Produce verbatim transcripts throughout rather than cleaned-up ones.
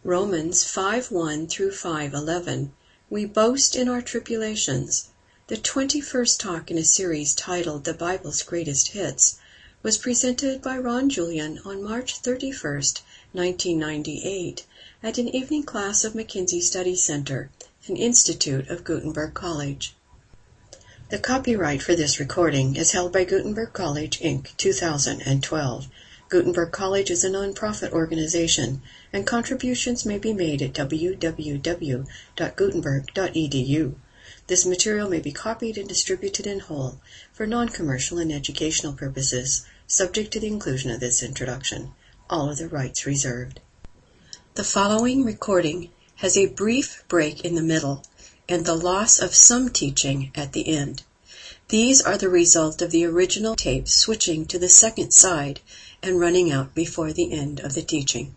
Romans five one through five eleven. We boast in our tribulations. The twenty-first talk in a series titled The Bible's Greatest Hits was presented by Ron Julian on March thirty-first, nineteen ninety-eight, at an evening class of McKinsey Study Center, an institute of Gutenberg College. The copyright for this recording is held by Gutenberg College, Incorporated, two thousand twelve. Gutenberg College is a non-profit organization, and contributions may be made at w w w dot gutenberg dot e d u. This material may be copied and distributed in whole for non-commercial and educational purposes, subject to the inclusion of this introduction. All other rights reserved. The following recording has a brief break in the middle and the loss of some teaching at the end. These are the result of the original tape switching to the second side and running out before the end of the teaching.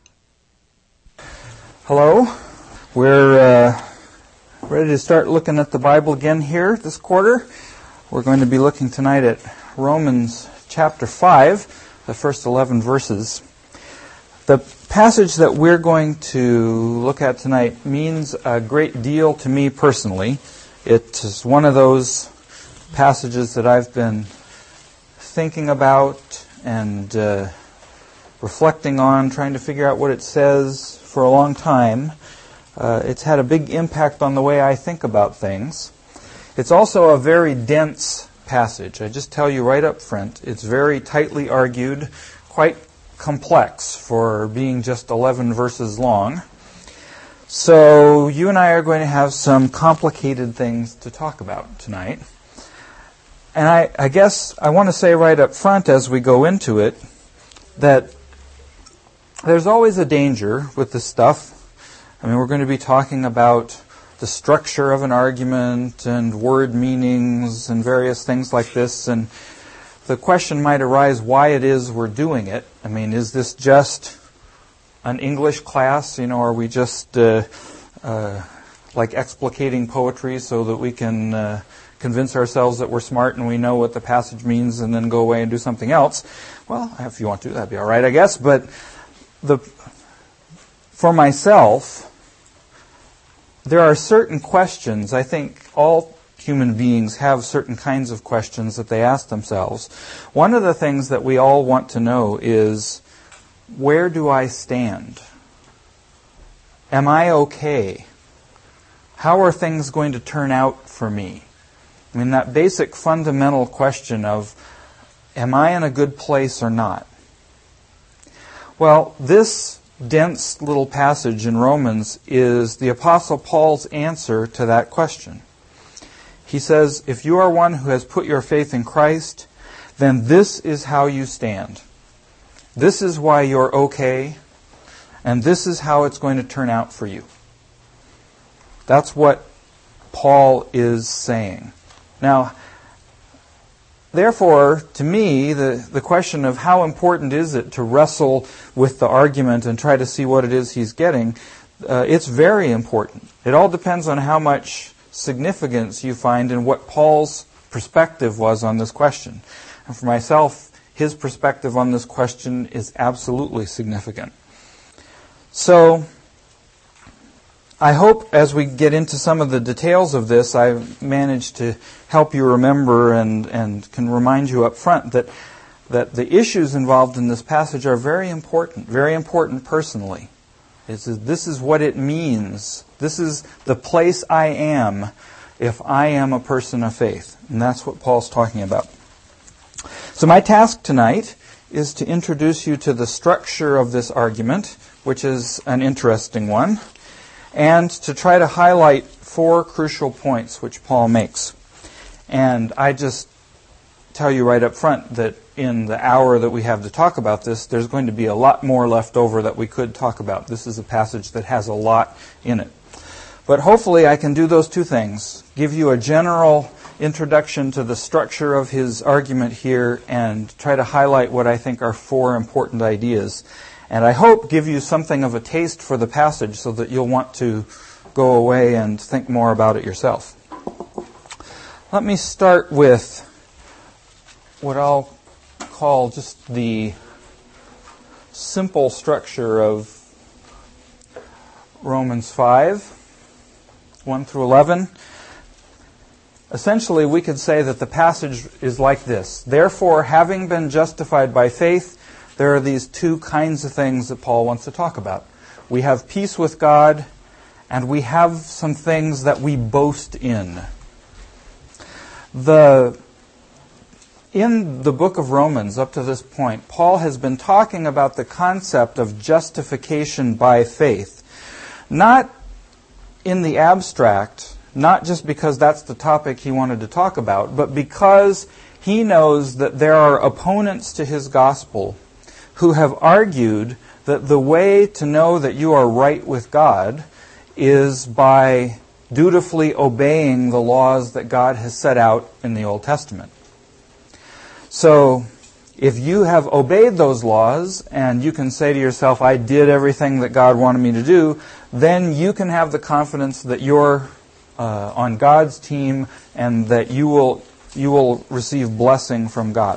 Hello. We're uh, ready to start looking at the Bible again here this quarter. We're going to be looking tonight at Romans chapter five, the first eleven verses. The passage that we're going to look at tonight means a great deal to me personally. It is one of those passages that I've been thinking about and uh, reflecting on, trying to figure out what it says for a long time. Uh, it's had a big impact on the way I think about things. It's also a very dense passage. I just tell you right up front, it's very tightly argued, quite complex for being just eleven verses long. So you and I are going to have some complicated things to talk about tonight. And I, I guess I want to say right up front as we go into it that there's always a danger with this stuff. I mean, we're going to be talking about the structure of an argument and word meanings and various things like this, and the question might arise why it is we're doing it. I mean, is this just an English class? You know, are we just uh, uh, like explicating poetry so that we can uh, convince ourselves that we're smart and we know what the passage means and then go away and do something else? Well, if you want to, that'd be all right, I guess. But the for myself, there are certain questions. I think all human beings have certain kinds of questions that they ask themselves. One of the things that we all want to know is, where do I stand? Am I okay? How are things going to turn out for me? I mean, that basic fundamental question of, am I in a good place or not? Well, this dense little passage in Romans is the Apostle Paul's answer to that question. He says, if you are one who has put your faith in Christ, then this is how you stand. This is why you're okay, and this is how it's going to turn out for you. That's what Paul is saying. Now, therefore, to me, the, the question of how important is it to wrestle with the argument and try to see what it is he's getting, uh, it's very important. It all depends on how much significance you find in what Paul's perspective was on this question. And for myself, his perspective on this question is absolutely significant. So, I hope as we get into some of the details of this, I've managed to help you remember and, and can remind you up front that, that the issues involved in this passage are very important, very important personally. It's, this is what it means. This is the place I am if I am a person of faith. And that's what Paul's talking about. So my task tonight is to introduce you to the structure of this argument, which is an interesting one, and to try to highlight four crucial points which Paul makes. And I just tell you right up front that in the hour that we have to talk about this, there's going to be a lot more left over that we could talk about. This is a passage that has a lot in it. But hopefully I can do those two things, give you a general introduction to the structure of his argument here and try to highlight what I think are four important ideas. And I hope give you something of a taste for the passage so that you'll want to go away and think more about it yourself. Let me start with what I'll call just the simple structure of Romans five, one through eleven. Essentially, we could say that the passage is like this. Therefore, having been justified by faith, there are these two kinds of things that Paul wants to talk about. We have peace with God, and we have some things that we boast in. The, in the book of Romans, up to this point, Paul has been talking about the concept of justification by faith. Not in the abstract, not just because that's the topic he wanted to talk about, but because he knows that there are opponents to his gospel who have argued that the way to know that you are right with God is by dutifully obeying the laws that God has set out in the Old Testament. So, if you have obeyed those laws and you can say to yourself, I did everything that God wanted me to do, then you can have the confidence that you're uh, on God's team and that you will you will receive blessing from God.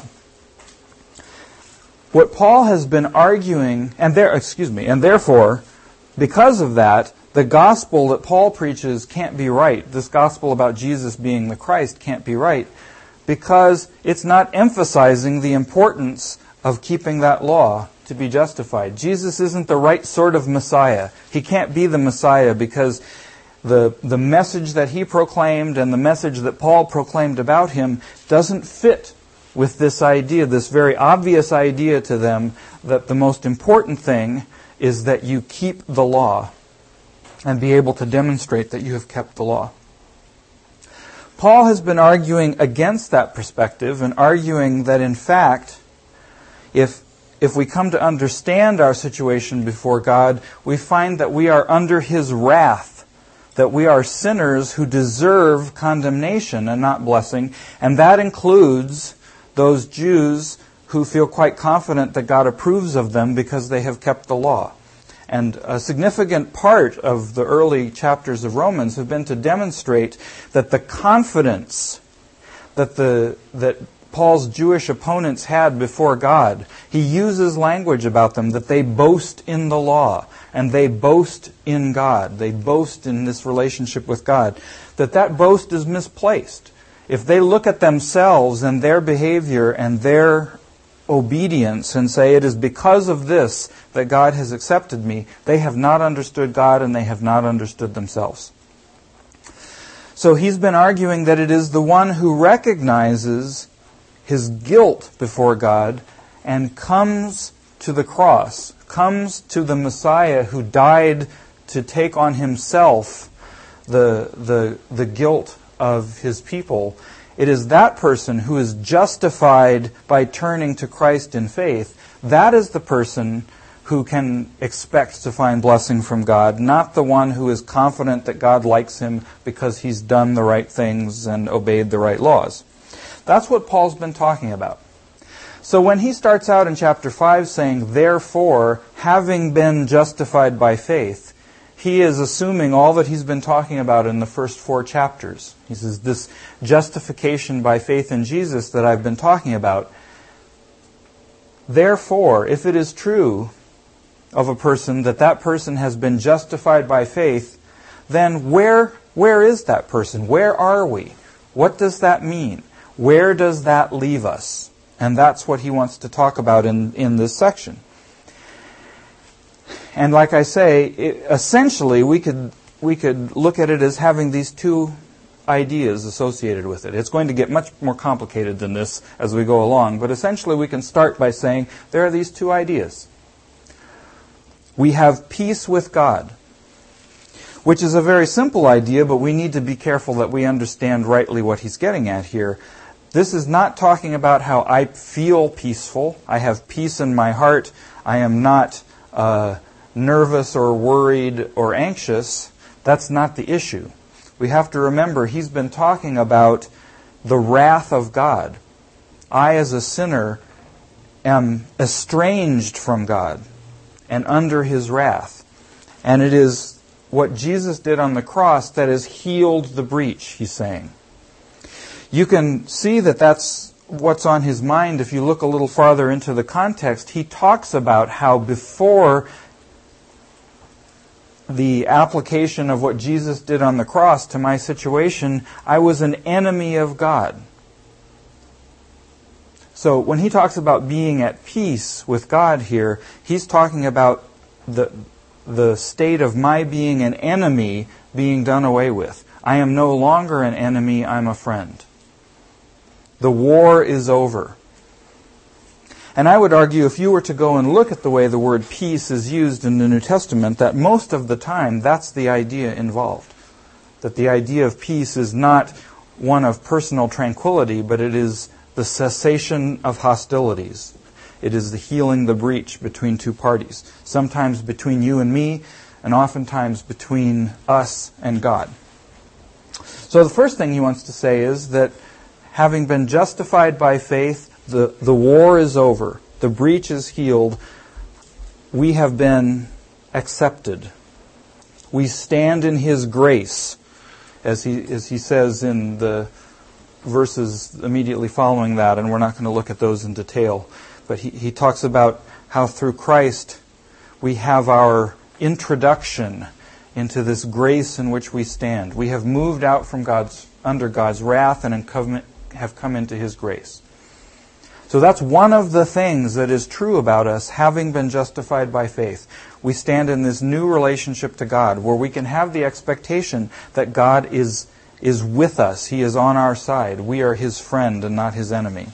What Paul has been arguing, and there, excuse me, and therefore, because of that, the gospel that Paul preaches can't be right. This gospel about Jesus being the Christ can't be right, because it's not emphasizing the importance of keeping that law to be justified. Jesus isn't the right sort of Messiah. He can't be the Messiah because the, the message that he proclaimed and the message that Paul proclaimed about him doesn't fit with this idea, this very obvious idea to them that the most important thing is that you keep the law and be able to demonstrate that you have kept the law. Paul has been arguing against that perspective and arguing that in fact, if if we come to understand our situation before God, we find that we are under His wrath, that we are sinners who deserve condemnation and not blessing, and that includes those Jews who feel quite confident that God approves of them because they have kept the law. And a significant part of the early chapters of Romans have been to demonstrate that the confidence that the that Paul's Jewish opponents had before God, he uses language about them that they boast in the law and they boast in God. They boast in this relationship with God. That that boast is misplaced. If they look at themselves and their behavior and their obedience and say, it is because of this that God has accepted me, they have not understood God and they have not understood themselves. So he's been arguing that it is the one who recognizes his guilt before God and comes to the cross, comes to the Messiah who died to take on himself the, the, the guilt of his people. It is that person who is justified by turning to Christ in faith. That is the person who can expect to find blessing from God, not the one who is confident that God likes him because he's done the right things and obeyed the right laws. That's what Paul's been talking about. So when he starts out in chapter five saying, therefore, having been justified by faith, he is assuming all that he's been talking about in the first four chapters. He says, this justification by faith in Jesus that I've been talking about. Therefore, if it is true of a person that that person has been justified by faith, then where where is that person? Where are we? What does that mean? Where does that leave us? And that's what he wants to talk about in, in this section. And like I say, it, essentially we could we could look at it as having these two ideas associated with it. It's going to get much more complicated than this as we go along, but essentially we can start by saying there are these two ideas. We have peace with God, which is a very simple idea, but we need to be careful that we understand rightly what he's getting at here. This is not talking about how I feel peaceful. I have peace in my heart. I am not uh, nervous or worried or anxious. That's not the issue. We have to remember he's been talking about the wrath of God. I, as a sinner, am estranged from God and under His wrath. And it is what Jesus did on the cross that has healed the breach, he's saying. You can see that that's what's on his mind if you look a little farther into the context. He talks about how before the application of what Jesus did on the cross to my situation, I was an enemy of God. So when he talks about being at peace with God here, he's talking about the the state of my being an enemy being done away with. I am no longer an enemy, I'm a friend. The war is over. And I would argue, if you were to go and look at the way the word peace is used in the New Testament, that most of the time that's the idea involved. That the idea of peace is not one of personal tranquility, but it is the cessation of hostilities. It is the healing the breach between two parties. Sometimes between you and me, and oftentimes between us and God. So the first thing he wants to say is that having been justified by faith, the, the war is over. The breach is healed. We have been accepted. We stand in His grace, as he, as he says in the verses immediately following that, and we're not going to look at those in detail. But he, he talks about how through Christ we have our introduction into this grace in which we stand. We have moved out from God's under God's wrath and in covenant, have come into His grace. So that's one of the things that is true about us, having been justified by faith. We stand in this new relationship to God, where we can have the expectation that God is, is with us. He is on our side. We are His friend and not His enemy.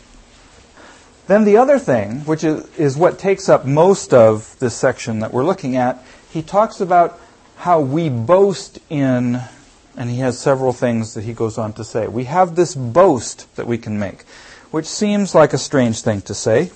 Then the other thing, which is, is what takes up most of this section that we're looking at, he talks about how we boast in, and he has several things that he goes on to say. We have this boast that we can make, which seems like a strange thing to say.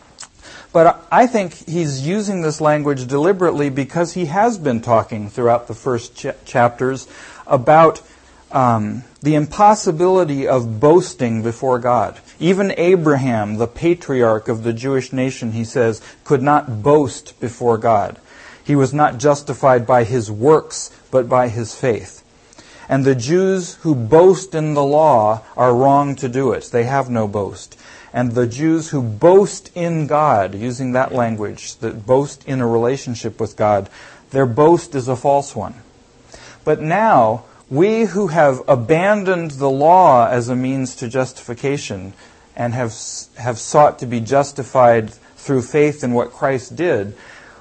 But I think he's using this language deliberately because he has been talking throughout the first ch- chapters about um, the impossibility of boasting before God. Even Abraham, the patriarch of the Jewish nation, he says, could not boast before God. He was not justified by his works, but by his faith. And the Jews who boast in the law are wrong to do it. They have no boast. And the Jews who boast in God, using that language, that boast in a relationship with God, their boast is a false one. But now, we who have abandoned the law as a means to justification and have have sought to be justified through faith in what Christ did,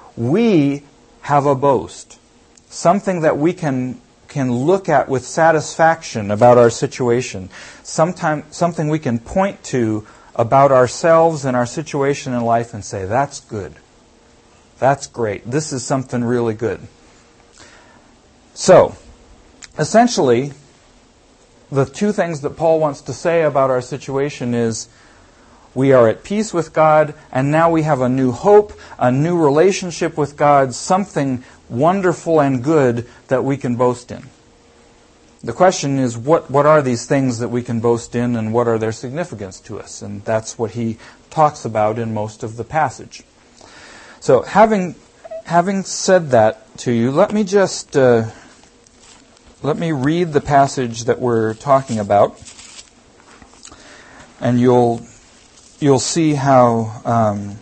we have a boast. Something that we can can look at with satisfaction about our situation. Sometime, something we can point to about ourselves and our situation in life and say, that's good. That's great. This is something really good. So, essentially, the two things that Paul wants to say about our situation is we are at peace with God, and now we have a new hope, a new relationship with God, something wonderful and good that we can boast in. The question is, what, what are these things that we can boast in, and what are their significance to us? And that's what he talks about in most of the passage. So, having having said that to you, let me just uh, let me read the passage that we're talking about, and you'll you'll see how um,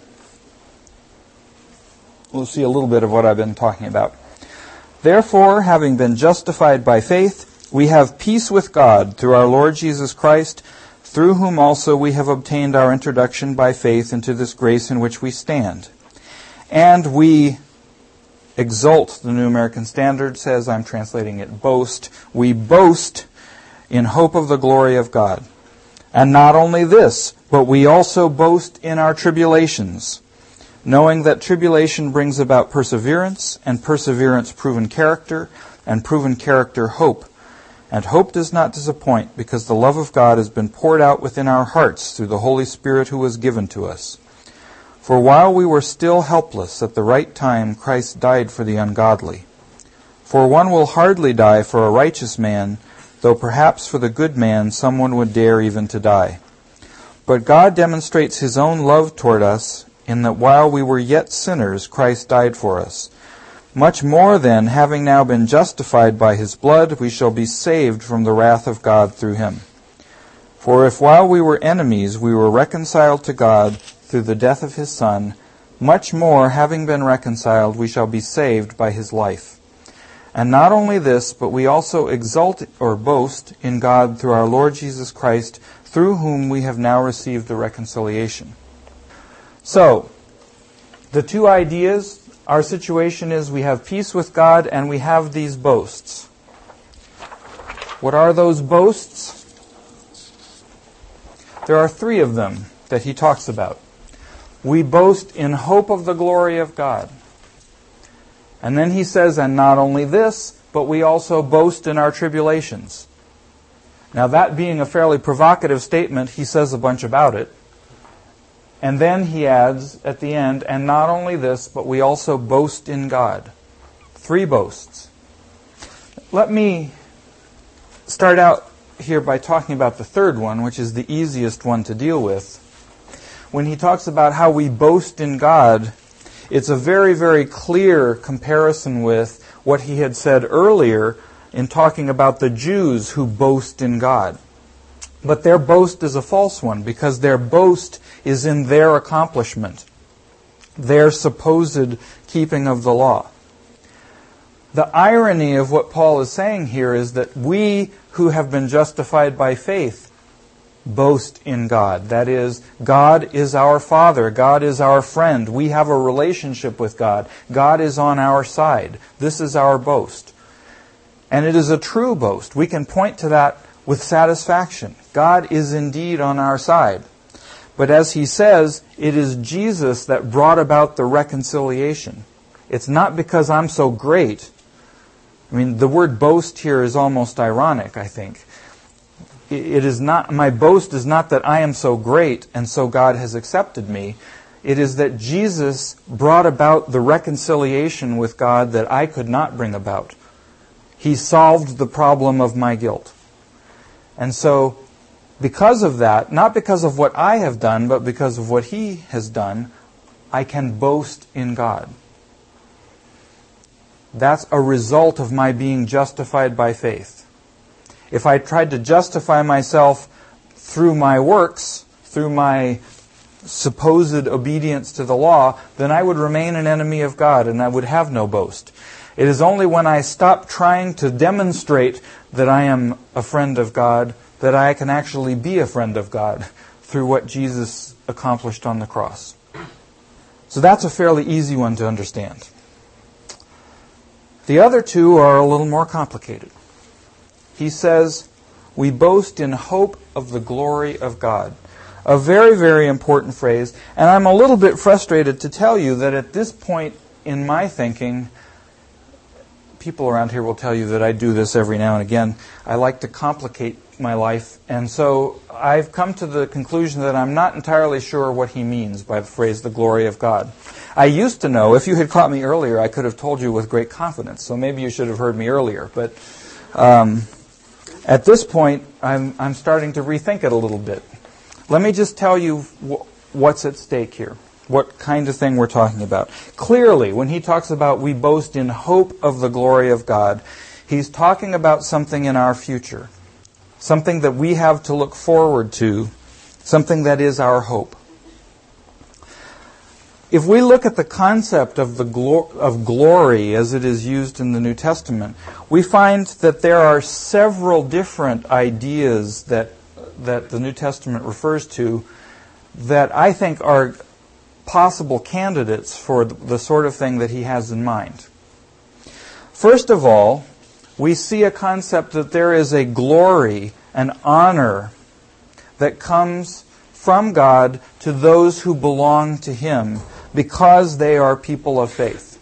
we'll see a little bit of what I've been talking about. Therefore, having been justified by faith, we have peace with God through our Lord Jesus Christ, through whom also we have obtained our introduction by faith into this grace in which we stand. And we exult, the New American Standard says, I'm translating it boast, we boast in hope of the glory of God. And not only this, but we also boast in our tribulations, knowing that tribulation brings about perseverance, and perseverance proven character, and proven character hope. And hope does not disappoint, because the love of God has been poured out within our hearts through the Holy Spirit who was given to us. For while we were still helpless, at the right time Christ died for the ungodly. For one will hardly die for a righteous man, though perhaps for the good man someone would dare even to die. But God demonstrates His own love toward us, in that while we were yet sinners, Christ died for us. Much more then, having now been justified by His blood, we shall be saved from the wrath of God through Him. For if while we were enemies we were reconciled to God through the death of His Son, much more, having been reconciled, we shall be saved by His life. And not only this, but we also exult or boast in God through our Lord Jesus Christ, through whom we have now received the reconciliation. So, the two ideas, our situation is we have peace with God and we have these boasts. What are those boasts? There are three of them that he talks about. We boast in hope of the glory of God. And then he says, and not only this, but we also boast in our tribulations. Now that being a fairly provocative statement, he says a bunch about it. And then he adds at the end, and not only this, but we also boast in God. Three boasts. Let me start out here by talking about the third one, which is the easiest one to deal with. When he talks about how we boast in God, it's a very, very clear comparison with what he had said earlier in talking about the Jews who boast in God. But their boast is a false one because their boast is in their accomplishment, their supposed keeping of the law. The irony of what Paul is saying here is that we who have been justified by faith boast in God. That is, God is our Father. God is our friend. We have a relationship with God. God is on our side. This is our boast. And it is a true boast. We can point to that with satisfaction. God is indeed on our side. But as he says, it is Jesus that brought about the reconciliation. It's not because I'm so great. I mean, the word boast here is almost ironic, I think. It is not, my boast is not that I am so great and so God has accepted me. It is that Jesus brought about the reconciliation with God that I could not bring about. He solved the problem of my guilt. And so, because of that, not because of what I have done, but because of what He has done, I can boast in God. That's a result of my being justified by faith. If I tried to justify myself through my works, through my supposed obedience to the law, then I would remain an enemy of God and I would have no boast. It is only when I stop trying to demonstrate that I am a friend of God that I can actually be a friend of God through what Jesus accomplished on the cross. So that's a fairly easy one to understand. The other two are a little more complicated. He says, we boast in hope of the glory of God. A very, very important phrase. And I'm a little bit frustrated to tell you that at this point in my thinking, people around here will tell you that I do this every now and again. I like to complicate my life. And so I've come to the conclusion that I'm not entirely sure what he means by the phrase, the glory of God. I used to know. If you had caught me earlier, I could have told you with great confidence. So maybe you should have heard me earlier. But um, at this point, I'm, I'm starting to rethink it a little bit. Let me just tell you wh- what's at stake here. What kind of thing we're talking about. Clearly, when he talks about we boast in hope of the glory of God, he's talking about something in our future. Something that we have to look forward to. Something that is our hope. If we look at the concept of the glo- of glory as it is used in the New Testament, we find that there are several different ideas that that the New Testament refers to that I think are possible candidates for the sort of thing that he has in mind. First of all, we see a concept that there is a glory, an honor that comes from God to those who belong to Him because they are people of faith.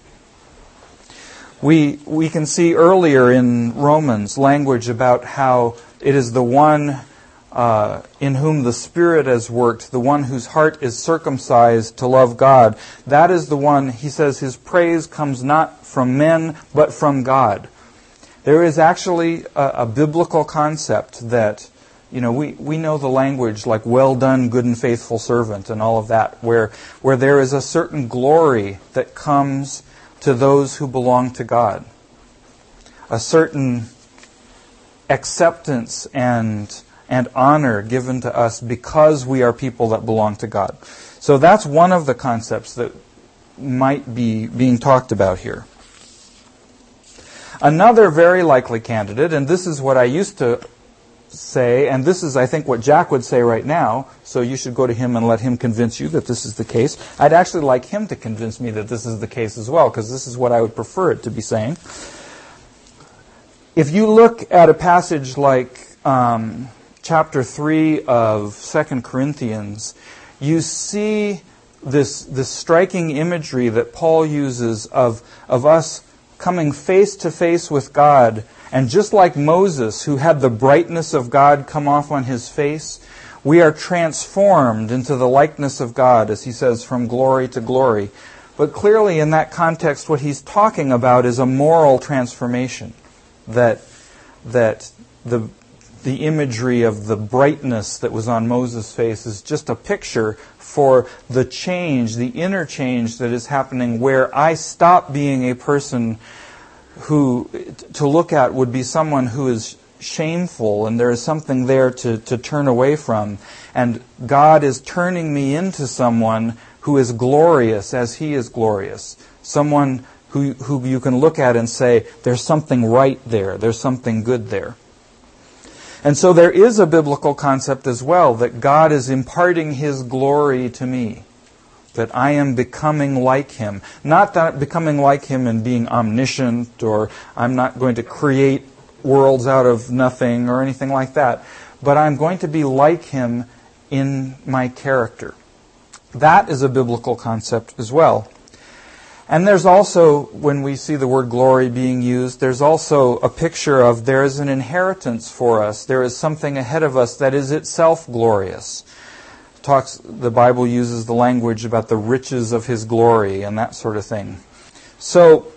We we can see earlier in Romans language about how it is the one Uh, in whom the Spirit has worked, the one whose heart is circumcised to love God. That is the one, he says, his praise comes not from men, but from God. There is actually a, a biblical concept that, you know, we, we know the language like well done, good and faithful servant and all of that, where, where there is a certain glory that comes to those who belong to God. A certain acceptance and and honor given to us because we are people that belong to God. So that's one of the concepts that might be being talked about here. Another very likely candidate, and this is what I used to say, and this is, I think, what Jack would say right now, so you should go to him and let him convince you that this is the case. I'd actually like him to convince me that this is the case as well, because this is what I would prefer it to be saying. If you look at a passage like um, chapter three of Second Corinthians, you see this this striking imagery that Paul uses of of us coming face to face with God. And just like Moses, who had the brightness of God come off on his face, we are transformed into the likeness of God, as he says, from glory to glory. But clearly in that context, what he's talking about is a moral transformation. That, that the, the imagery of the brightness that was on Moses' face is just a picture for the change, the inner change that is happening, where I stop being a person who, to look at, would be someone who is shameful, and there is something there to, to turn away from. And God is turning me into someone who is glorious as He is glorious. Someone who, who you can look at and say, there's something right there, there's something good there. And so there is a biblical concept as well, that God is imparting His glory to me. That I am becoming like Him. Not that becoming like Him and being omniscient, or I'm not going to create worlds out of nothing or anything like that. But I'm going to be like Him in my character. That is a biblical concept as well. And there's also, when we see the word glory being used, there's also a picture of there is an inheritance for us. There is something ahead of us that is itself glorious. Talks, the Bible uses the language about the riches of His glory and that sort of thing. So,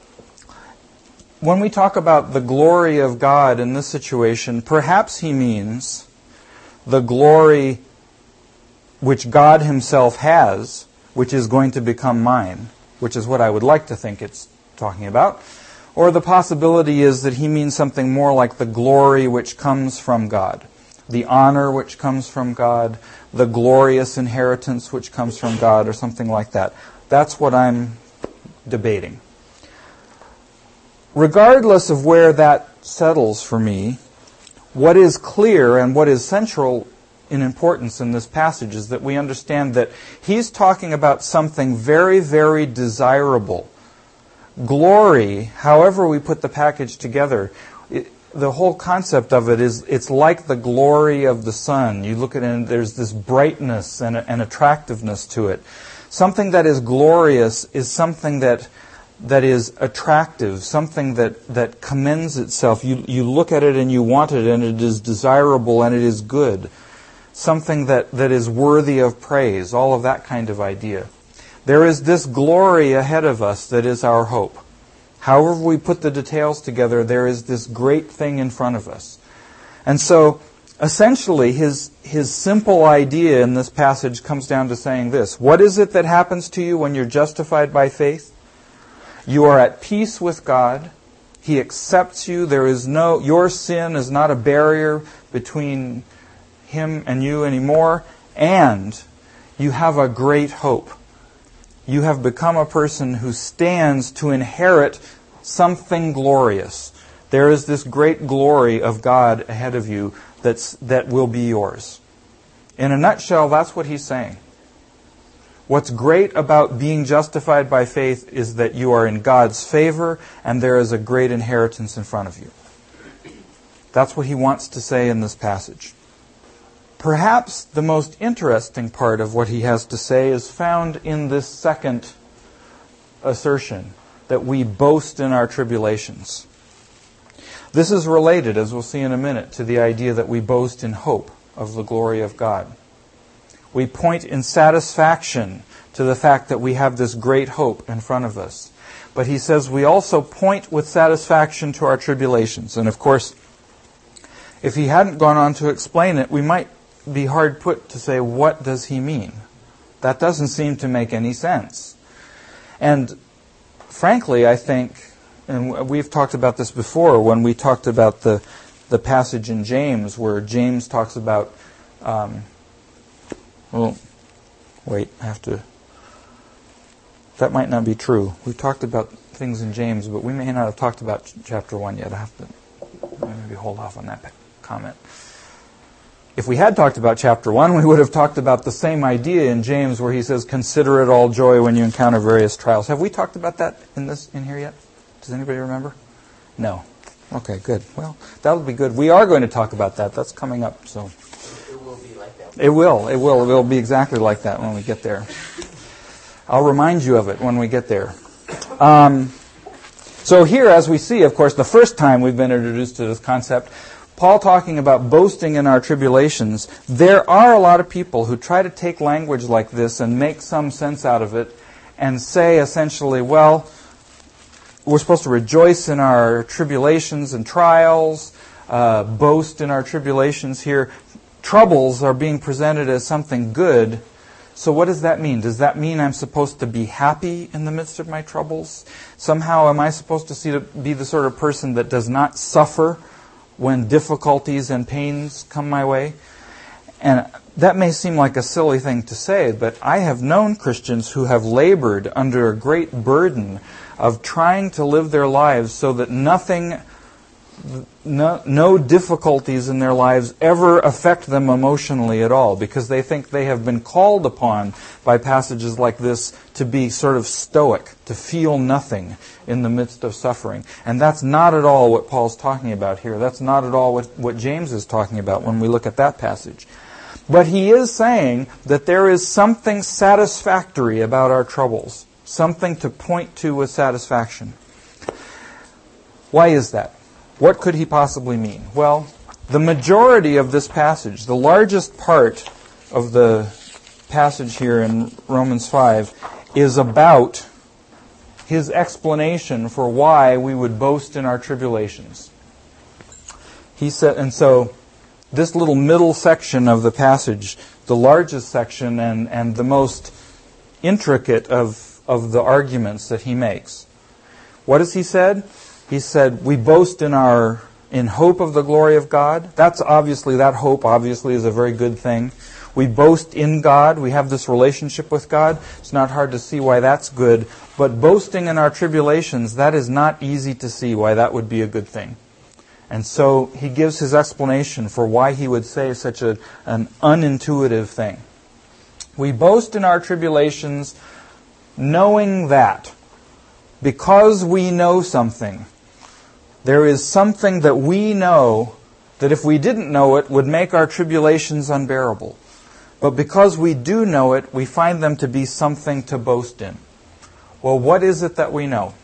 when we talk about the glory of God in this situation, perhaps he means the glory which God Himself has, which is going to become mine, which is what I would like to think it's talking about. Or the possibility is that he means something more like the glory which comes from God, the honor which comes from God, the glorious inheritance which comes from God, or something like that. That's what I'm debating. Regardless of where that settles for me, what is clear and what is central in importance in this passage is that we understand that he's talking about something very, very desirable. Glory, however we put the package together, it, the whole concept of it is it's like the glory of the sun. You look at it and there's this brightness and, and attractiveness to it. Something that is glorious is something that that is attractive, something that, that commends itself. You, you look at it and you want it, and it is desirable and it is good. Something that, that is worthy of praise, all of that kind of idea. There is this glory ahead of us that is our hope. However we put the details together, there is this great thing in front of us. And so, essentially, his, his simple idea in this passage comes down to saying this. What is it that happens to you when you're justified by faith? You are at peace with God. He accepts you. There is no, your sin is not a barrier between Him and you anymore. And you have a great hope. You have become a person who stands to inherit something glorious. There is this great glory of God ahead of you that's, that will be yours. In a nutshell, that's what he's saying. What's great about being justified by faith is that you are in God's favor and there is a great inheritance in front of you. That's what he wants to say in this passage. Perhaps the most interesting part of what he has to say is found in this second assertion, that we boast in our tribulations. This is related, as we'll see in a minute, to the idea that we boast in hope of the glory of God. We point in satisfaction to the fact that we have this great hope in front of us. But he says we also point with satisfaction to our tribulations. And of course, if he hadn't gone on to explain it, we might be hard put to say, what does he mean? That doesn't seem to make any sense. And frankly, I think, and we've talked about this before when we talked about the, the passage in James where James talks about... Um, Well, wait, I have to... That might not be true. We talked about things in James, but we may not have talked about chapter one yet. I have to maybe hold off on that comment. If we had talked about chapter one, we would have talked about the same idea in James where he says, consider it all joy when you encounter various trials. Have we talked about that in this in here yet? Does anybody remember? No. Okay, good. Well, that'll be good. We are going to talk about that. That's coming up. So it will be like that. It will. It will. It will be exactly like that when we get there. I'll remind you of it when we get there. Um, so here, as we see, of course, the first time we've been introduced to this concept, Paul talking about boasting in our tribulations, there are a lot of people who try to take language like this and make some sense out of it and say essentially, well, we're supposed to rejoice in our tribulations and trials, uh, boast in our tribulations here. Troubles are being presented as something good. So what does that mean? Does that mean I'm supposed to be happy in the midst of my troubles? Somehow am I supposed to see to be the sort of person that does not suffer when difficulties and pains come my way? And that may seem like a silly thing to say, but I have known Christians who have labored under a great burden of trying to live their lives so that nothing, no, no difficulties in their lives ever affect them emotionally at all, because they think they have been called upon by passages like this to be sort of stoic, to feel nothing in the midst of suffering. And that's not at all what Paul's talking about here. That's not at all what, what James is talking about when we look at that passage. But he is saying that there is something satisfactory about our troubles, something to point to with satisfaction. Why is that? What could he possibly mean? Well, the majority of this passage, the largest part of the passage here in Romans five, is about his explanation for why we would boast in our tribulations. He said, and so this little middle section of the passage, the largest section and, and the most intricate of, of the arguments that he makes. What has he said? He said, we boast in our in hope of the glory of God. That's obviously, that hope obviously is a very good thing. We boast in God. We have this relationship with God. It's not hard to see why that's good. But boasting in our tribulations, that is not easy to see why that would be a good thing. And so he gives his explanation for why he would say such a, an unintuitive thing. We boast in our tribulations knowing that because we know something, there is something that we know that if we didn't know it would make our tribulations unbearable. But because we do know it, we find them to be something to boast in. Well, what is it that we know?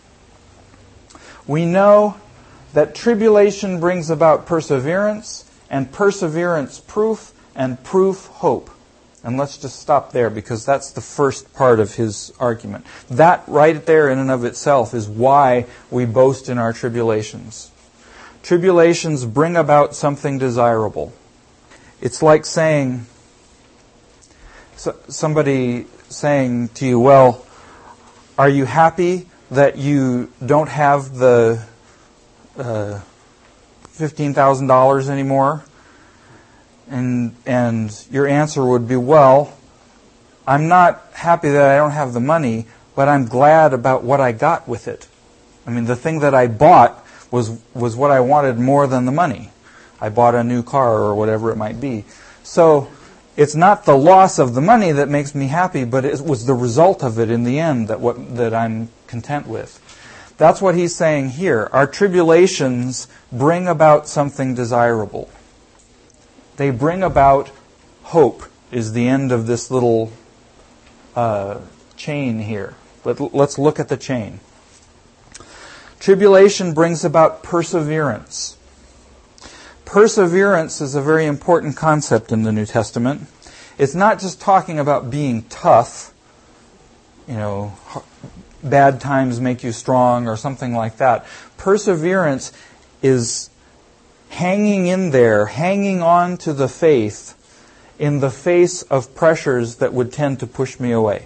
We know that tribulation brings about perseverance, and perseverance proof, and proof hope. And let's just stop there because that's the first part of his argument. That right there in and of itself is why we boast in our tribulations. Tribulations bring about something desirable. It's like saying, so, somebody saying to you, well, are you happy that you don't have the uh, fifteen thousand dollars anymore? And and your answer would be, well, I'm not happy that I don't have the money, but I'm glad about what I got with it. I mean, the thing that I bought was was what I wanted more than the money. I bought a new car or whatever it might be. So it's not the loss of the money that makes me happy, but it was the result of it in the end that what that I'm content with. That's what he's saying here. Our tribulations bring about something desirable. They bring about hope, is the end of this little uh, chain here. But let's look at the chain. Tribulation brings about perseverance. Perseverance is a very important concept in the New Testament. It's not just talking about being tough, you know, bad times make you strong or something like that. Perseverance is hanging in there, hanging on to the faith in the face of pressures that would tend to push me away.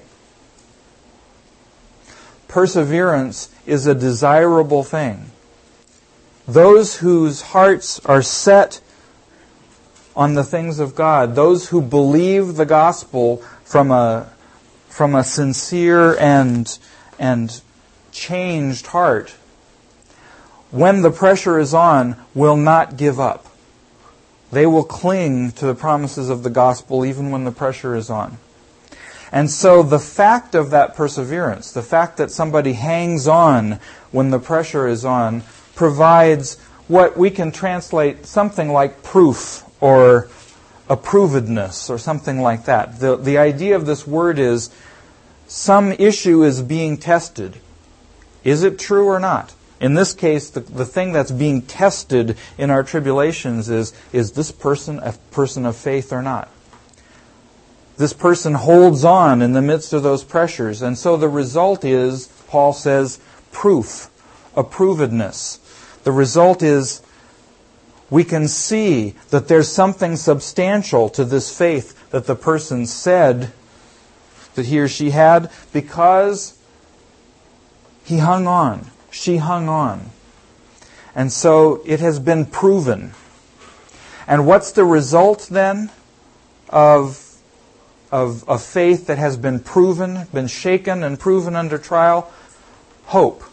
Perseverance is a desirable thing. Those whose hearts are set on the things of God, those who believe the gospel from a from a sincere and and changed heart, when the pressure is on, will not give up. They will cling to the promises of the gospel even when the pressure is on. And so the fact of that perseverance, the fact that somebody hangs on when the pressure is on, provides what we can translate something like proof or approvedness or something like that. The, the idea of this word is some issue is being tested. Is it true or not? In this case, the, the thing that's being tested in our tribulations is, is this person a person of faith or not? This person holds on in the midst of those pressures. And so the result is, Paul says, proof, approvedness. The result is we can see that there's something substantial to this faith that the person said that he or she had because he hung on. She hung on. And so it has been proven. And what's the result then of, of a faith that has been proven, been shaken and proven under trial? Hope.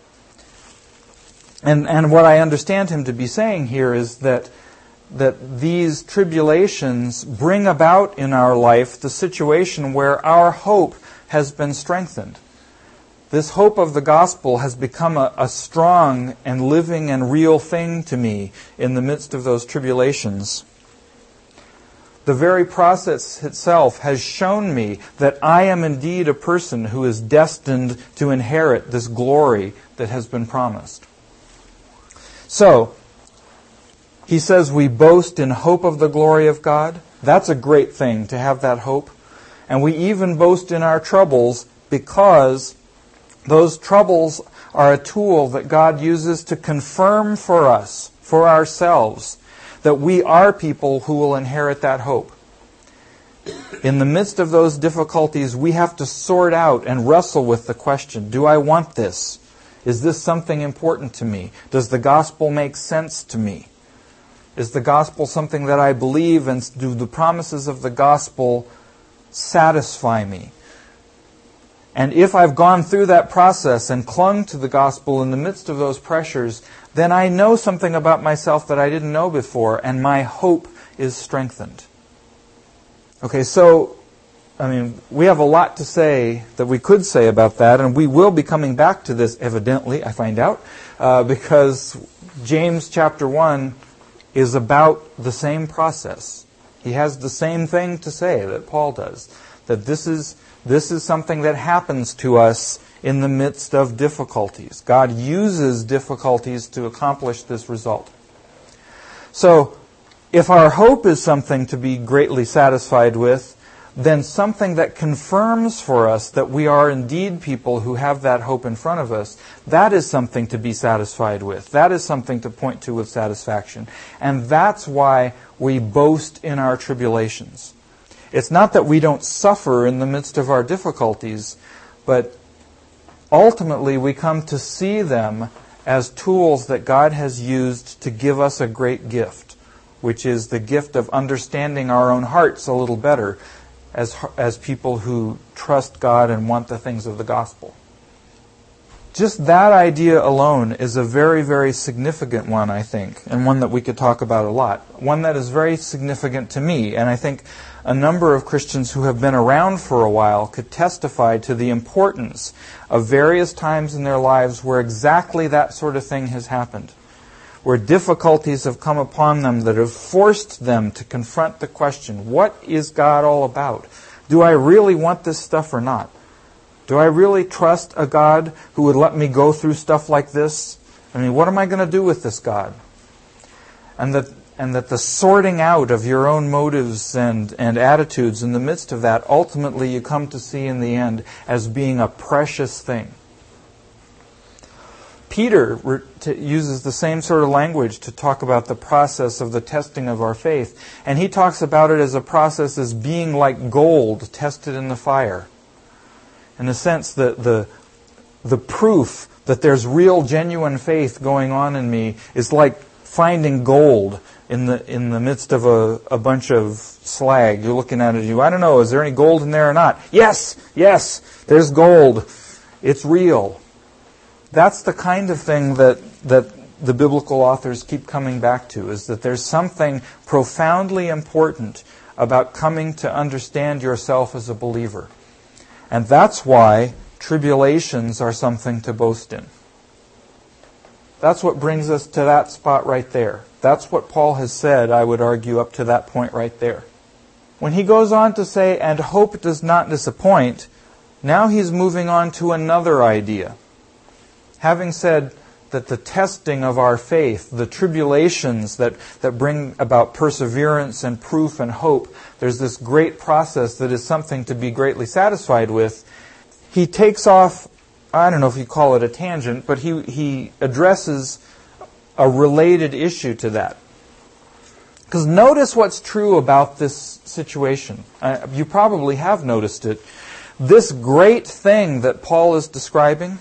And and what I understand him to be saying here is that that these tribulations bring about in our life the situation where our hope has been strengthened. This hope of the gospel has become a, a strong and living and real thing to me in the midst of those tribulations. The very process itself has shown me that I am indeed a person who is destined to inherit this glory that has been promised. So, he says we boast in hope of the glory of God. That's a great thing to have that hope. And we even boast in our troubles because those troubles are a tool that God uses to confirm for us, for ourselves, that we are people who will inherit that hope. In the midst of those difficulties, we have to sort out and wrestle with the question, do I want this? Is this something important to me? Does the gospel make sense to me? Is the gospel something that I believe, and do the promises of the gospel satisfy me? And if I've gone through that process and clung to the gospel in the midst of those pressures, then I know something about myself that I didn't know before, and my hope is strengthened. Okay, so, I mean, we have a lot to say that we could say about that, and we will be coming back to this, evidently, I find out, uh, because James chapter one is about the same process. He has the same thing to say that Paul does, that this is this is something that happens to us in the midst of difficulties. God uses difficulties to accomplish this result. So, if our hope is something to be greatly satisfied with, then something that confirms for us that we are indeed people who have that hope in front of us, that is something to be satisfied with. That is something to point to with satisfaction. And that's why we boast in our tribulations. It's not that we don't suffer in the midst of our difficulties, but ultimately we come to see them as tools that God has used to give us a great gift, which is the gift of understanding our own hearts a little better as as people who trust God and want the things of the gospel. Just that idea alone is a very, very significant one, I think, and one that we could talk about a lot. One that is very significant to me, and I think a number of Christians who have been around for a while could testify to the importance of various times in their lives where exactly that sort of thing has happened, where difficulties have come upon them that have forced them to confront the question, what is God all about? Do I really want this stuff or not? Do I really trust a God who would let me go through stuff like this? I mean, what am I going to do with this God? And that and that the sorting out of your own motives and, and attitudes in the midst of that, ultimately you come to see in the end as being a precious thing. Peter uses the same sort of language to talk about the process of the testing of our faith. And he talks about it as a process as being like gold tested in the fire. In the sense that the, the proof that there's real, genuine faith going on in me is like finding gold in the in the midst of a, a bunch of slag. You're looking at it and you, I don't know, is there any gold in there or not? Yes, yes, there's gold. It's real. that's the kind of thing that that the biblical authors keep coming back to, is that there's something profoundly important about coming to understand yourself as a believer. And that's why tribulations are something to boast in. That's what brings us to that spot right there. That's what Paul has said, I would argue, up to that point right there. When he goes on to say, and hope does not disappoint, now he's moving on to another idea. Having said that the testing of our faith, the tribulations that, that bring about perseverance and proof and hope, there's this great process that is something to be greatly satisfied with. He takes off, I don't know if you call it a tangent, but he, he addresses a related issue to that. Because notice what's true about this situation. Uh, you probably have noticed it. This great thing that Paul is describing,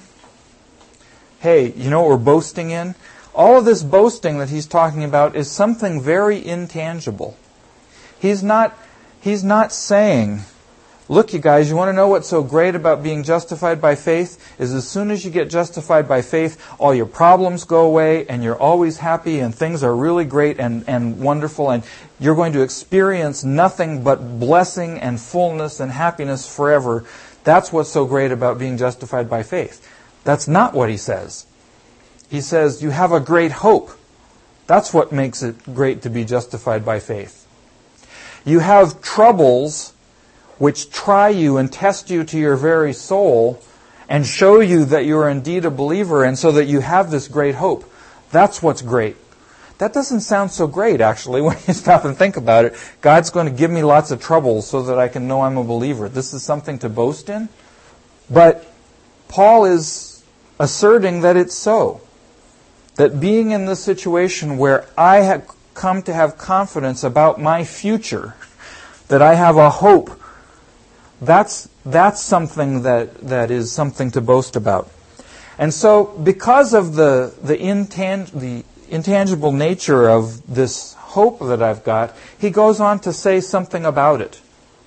hey, you know what we're boasting in? All of this boasting that he's talking about is something very intangible. He's not, he's not saying, look, you guys, you want to know what's so great about being justified by faith? Is as soon as you get justified by faith, all your problems go away and you're always happy and things are really great and, and wonderful and you're going to experience nothing but blessing and fullness and happiness forever. That's what's so great about being justified by faith. That's not what he says. He says you have a great hope. That's what makes it great to be justified by faith. You have troubles which try you and test you to your very soul and show you that you are indeed a believer, and so that you have this great hope. That's what's great. That doesn't sound so great, actually, when you stop and think about it. God's going to give me lots of troubles so that I can know I'm a believer. This is something to boast in. But Paul is asserting that it's so. That being in this situation where I have come to have confidence about my future, that I have a hope, That's that's something that, that is something to boast about. And so, because of the the, intang- the intangible nature of this hope that I've got, he goes on to say something about it.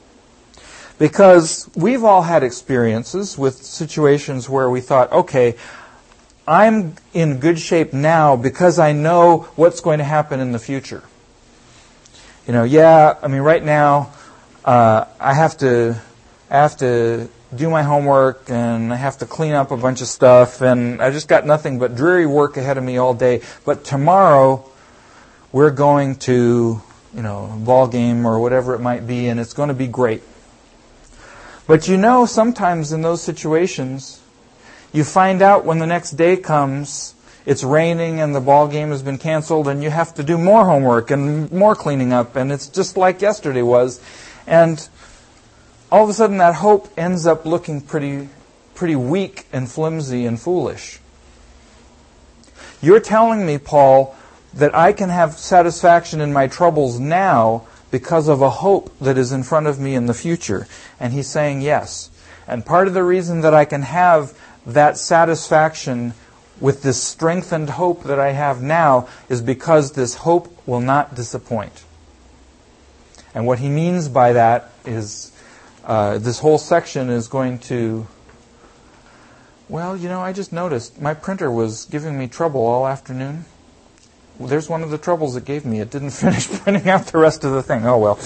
Because we've all had experiences with situations where we thought, okay, I'm in good shape now because I know what's going to happen in the future. You know, yeah, I mean, right now, uh, I have to... I have to do my homework and I have to clean up a bunch of stuff and I just got nothing but dreary work ahead of me all day. But tomorrow we're going to, you know, a ball game or whatever it might be, and it's going to be great. But you know, sometimes in those situations, you find out when the next day comes, it's raining and the ball game has been canceled and you have to do more homework and more cleaning up, and it's just like yesterday was. And all of a sudden that hope ends up looking pretty pretty weak and flimsy and foolish. You're telling me, Paul, that I can have satisfaction in my troubles now because of a hope that is in front of me in the future. And he's saying yes. And part of the reason that I can have that satisfaction with this strengthened hope that I have now is because this hope will not disappoint. And what he means by that is Uh, this whole section is going to, well, you know, I just noticed my printer was giving me trouble all afternoon. Well, there's one of the troubles it gave me. It didn't finish printing out the rest of the thing. Oh, well.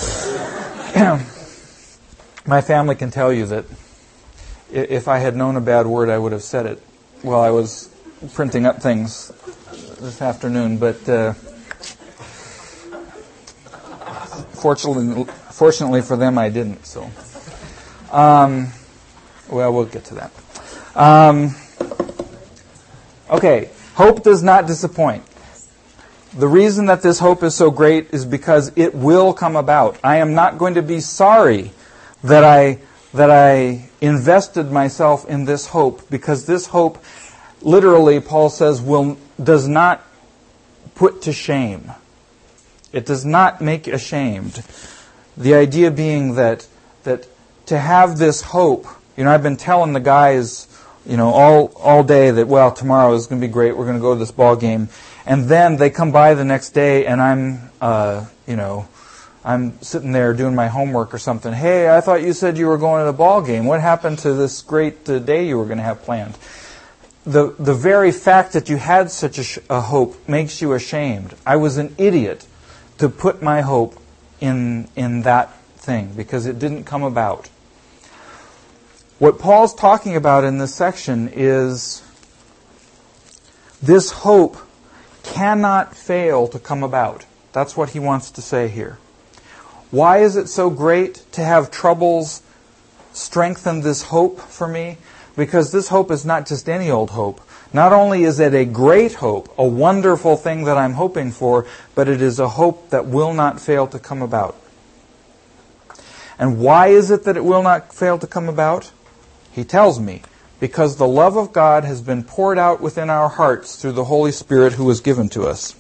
My family can tell you that if I had known a bad word, I would have said it while I was printing up things this afternoon. But uh, fortunately, fortunately for them, I didn't, so... Um, well, we'll get to that. Um, okay, hope does not disappoint. The reason that this hope is so great is because it will come about. I am not going to be sorry that I that I invested myself in this hope, because this hope, literally, Paul says, will does not put to shame. It does not make ashamed. The idea being that that to have this hope, you know, I've been telling the guys, you know, all all day that, well, tomorrow is going to be great. We're going to go to this ball game, and then they come by the next day, and I'm, uh, you know, I'm sitting there doing my homework or something. Hey, I thought you said you were going to the ball game. What happened to this great uh, day you were going to have planned? the, the very fact that you had such a, sh- a hope makes you ashamed. I was an idiot to put my hope in, in that thing because it didn't come about. What Paul's talking about in this section is this hope cannot fail to come about. That's what he wants to say here. Why is it so great to have troubles strengthen this hope for me? Because this hope is not just any old hope. Not only is it a great hope, a wonderful thing that I'm hoping for, but it is a hope that will not fail to come about. And why is it that it will not fail to come about? He tells me, because the love of God has been poured out within our hearts through the Holy Spirit who was given to us.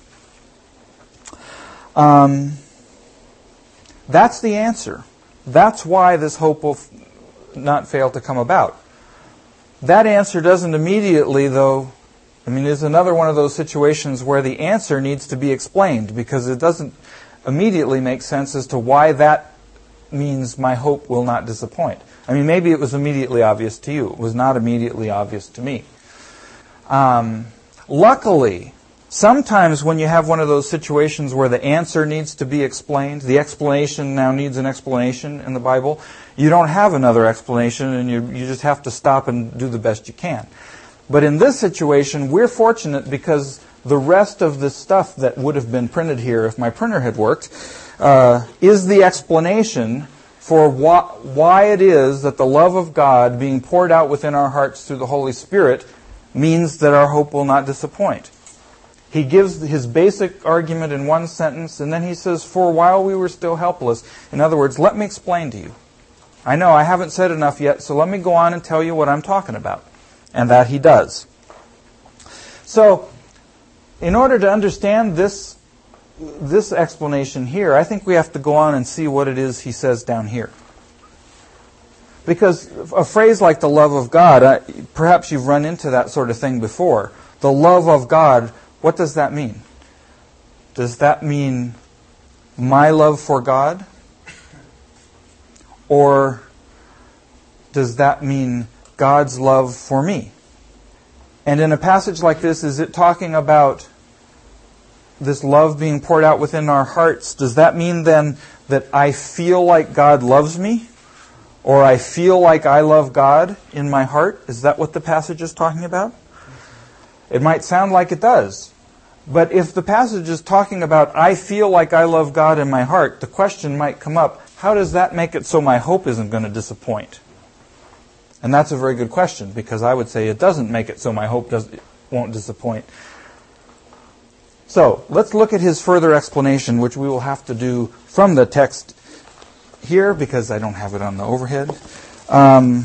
Um, that's the answer. That's why this hope will not fail to come about. That answer doesn't immediately, though, I mean, is another one of those situations where the answer needs to be explained because it doesn't immediately make sense as to why that means my hope will not disappoint. I mean, maybe it was immediately obvious to you. It was not immediately obvious to me. Um, luckily, sometimes when you have one of those situations where the answer needs to be explained, the explanation now needs an explanation in the Bible, you don't have another explanation and you, you just have to stop and do the best you can. But in this situation, we're fortunate because the rest of the stuff that would have been printed here if my printer had worked uh, is the explanation for why, why it is that the love of God being poured out within our hearts through the Holy Spirit means that our hope will not disappoint. He gives his basic argument in one sentence, and then he says, for while we were still helpless. In other words, let me explain to you. I know I haven't said enough yet, so let me go on and tell you what I'm talking about. And that he does. So, in order to understand this, this explanation here, I think we have to go on and see what it is he says down here. Because a phrase like the love of God, uh, perhaps you've run into that sort of thing before. The love of God, what does that mean? Does that mean my love for God? Or does that mean God's love for me? And in a passage like this, is it talking about this love being poured out within our hearts? Does that mean then that I feel like God loves me? Or I feel like I love God in my heart? Is that what the passage is talking about? It might sound like it does. But if the passage is talking about I feel like I love God in my heart, the question might come up, how does that make it so my hope isn't going to disappoint? And that's a very good question, because I would say it doesn't make it so my hope does, won't disappoint. So, let's look at his further explanation, which we will have to do from the text here, because I don't have it on the overhead. Um,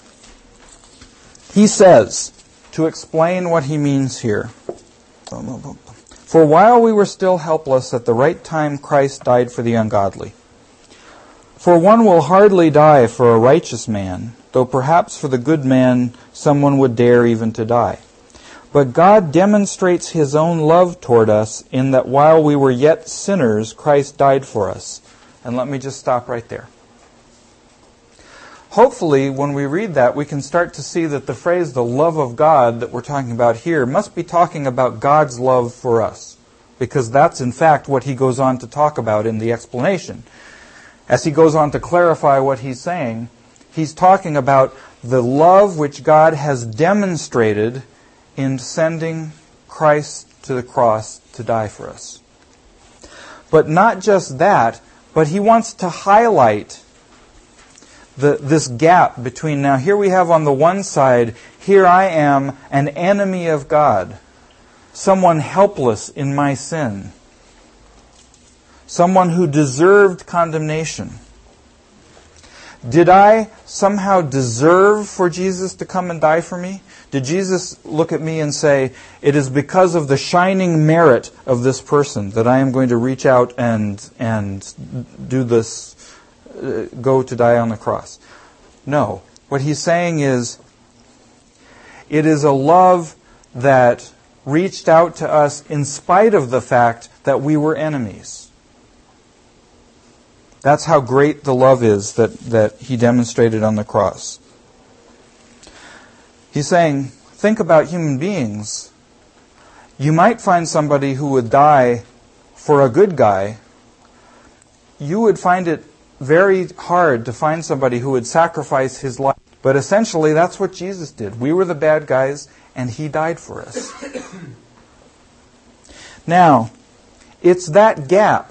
he says, to explain what he means here, for while we were still helpless, at the right time Christ died for the ungodly. For one will hardly die for a righteous man, though perhaps for the good man someone would dare even to die. But God demonstrates His own love toward us in that while we were yet sinners, Christ died for us. And let me just stop right there. Hopefully, when we read that, we can start to see that the phrase, the love of God, that we're talking about here, must be talking about God's love for us. Because that's, in fact, what he goes on to talk about in the explanation. As he goes on to clarify what he's saying, he's talking about the love which God has demonstrated in sending Christ to the cross to die for us. But not just that, but he wants to highlight the, this gap between, now here we have on the one side, here I am, an enemy of God, someone helpless in my sin, someone who deserved condemnation. Did I somehow deserve for Jesus to come and die for me? Did Jesus look at me and say, it is because of the shining merit of this person that I am going to reach out and and do this, uh, go to die on the cross? No. What he's saying is, it is a love that reached out to us in spite of the fact that we were enemies. That's how great the love is that, that he demonstrated on the cross. He's saying, think about human beings, you might find somebody who would die for a good guy. You would find it very hard to find somebody who would sacrifice his life. But essentially, that's what Jesus did. We were the bad guys, and He died for us. Now, it's that gap.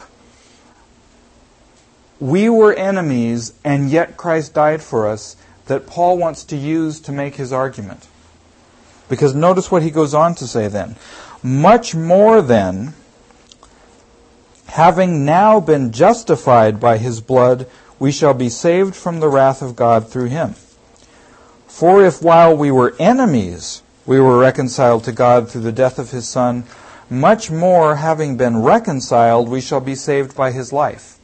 We were enemies, and yet Christ died for us, that Paul wants to use to make his argument. Because notice what he goes on to say then. Much more then, having now been justified by His blood, we shall be saved from the wrath of God through Him. For if while we were enemies, we were reconciled to God through the death of His Son, much more, having been reconciled, we shall be saved by His life.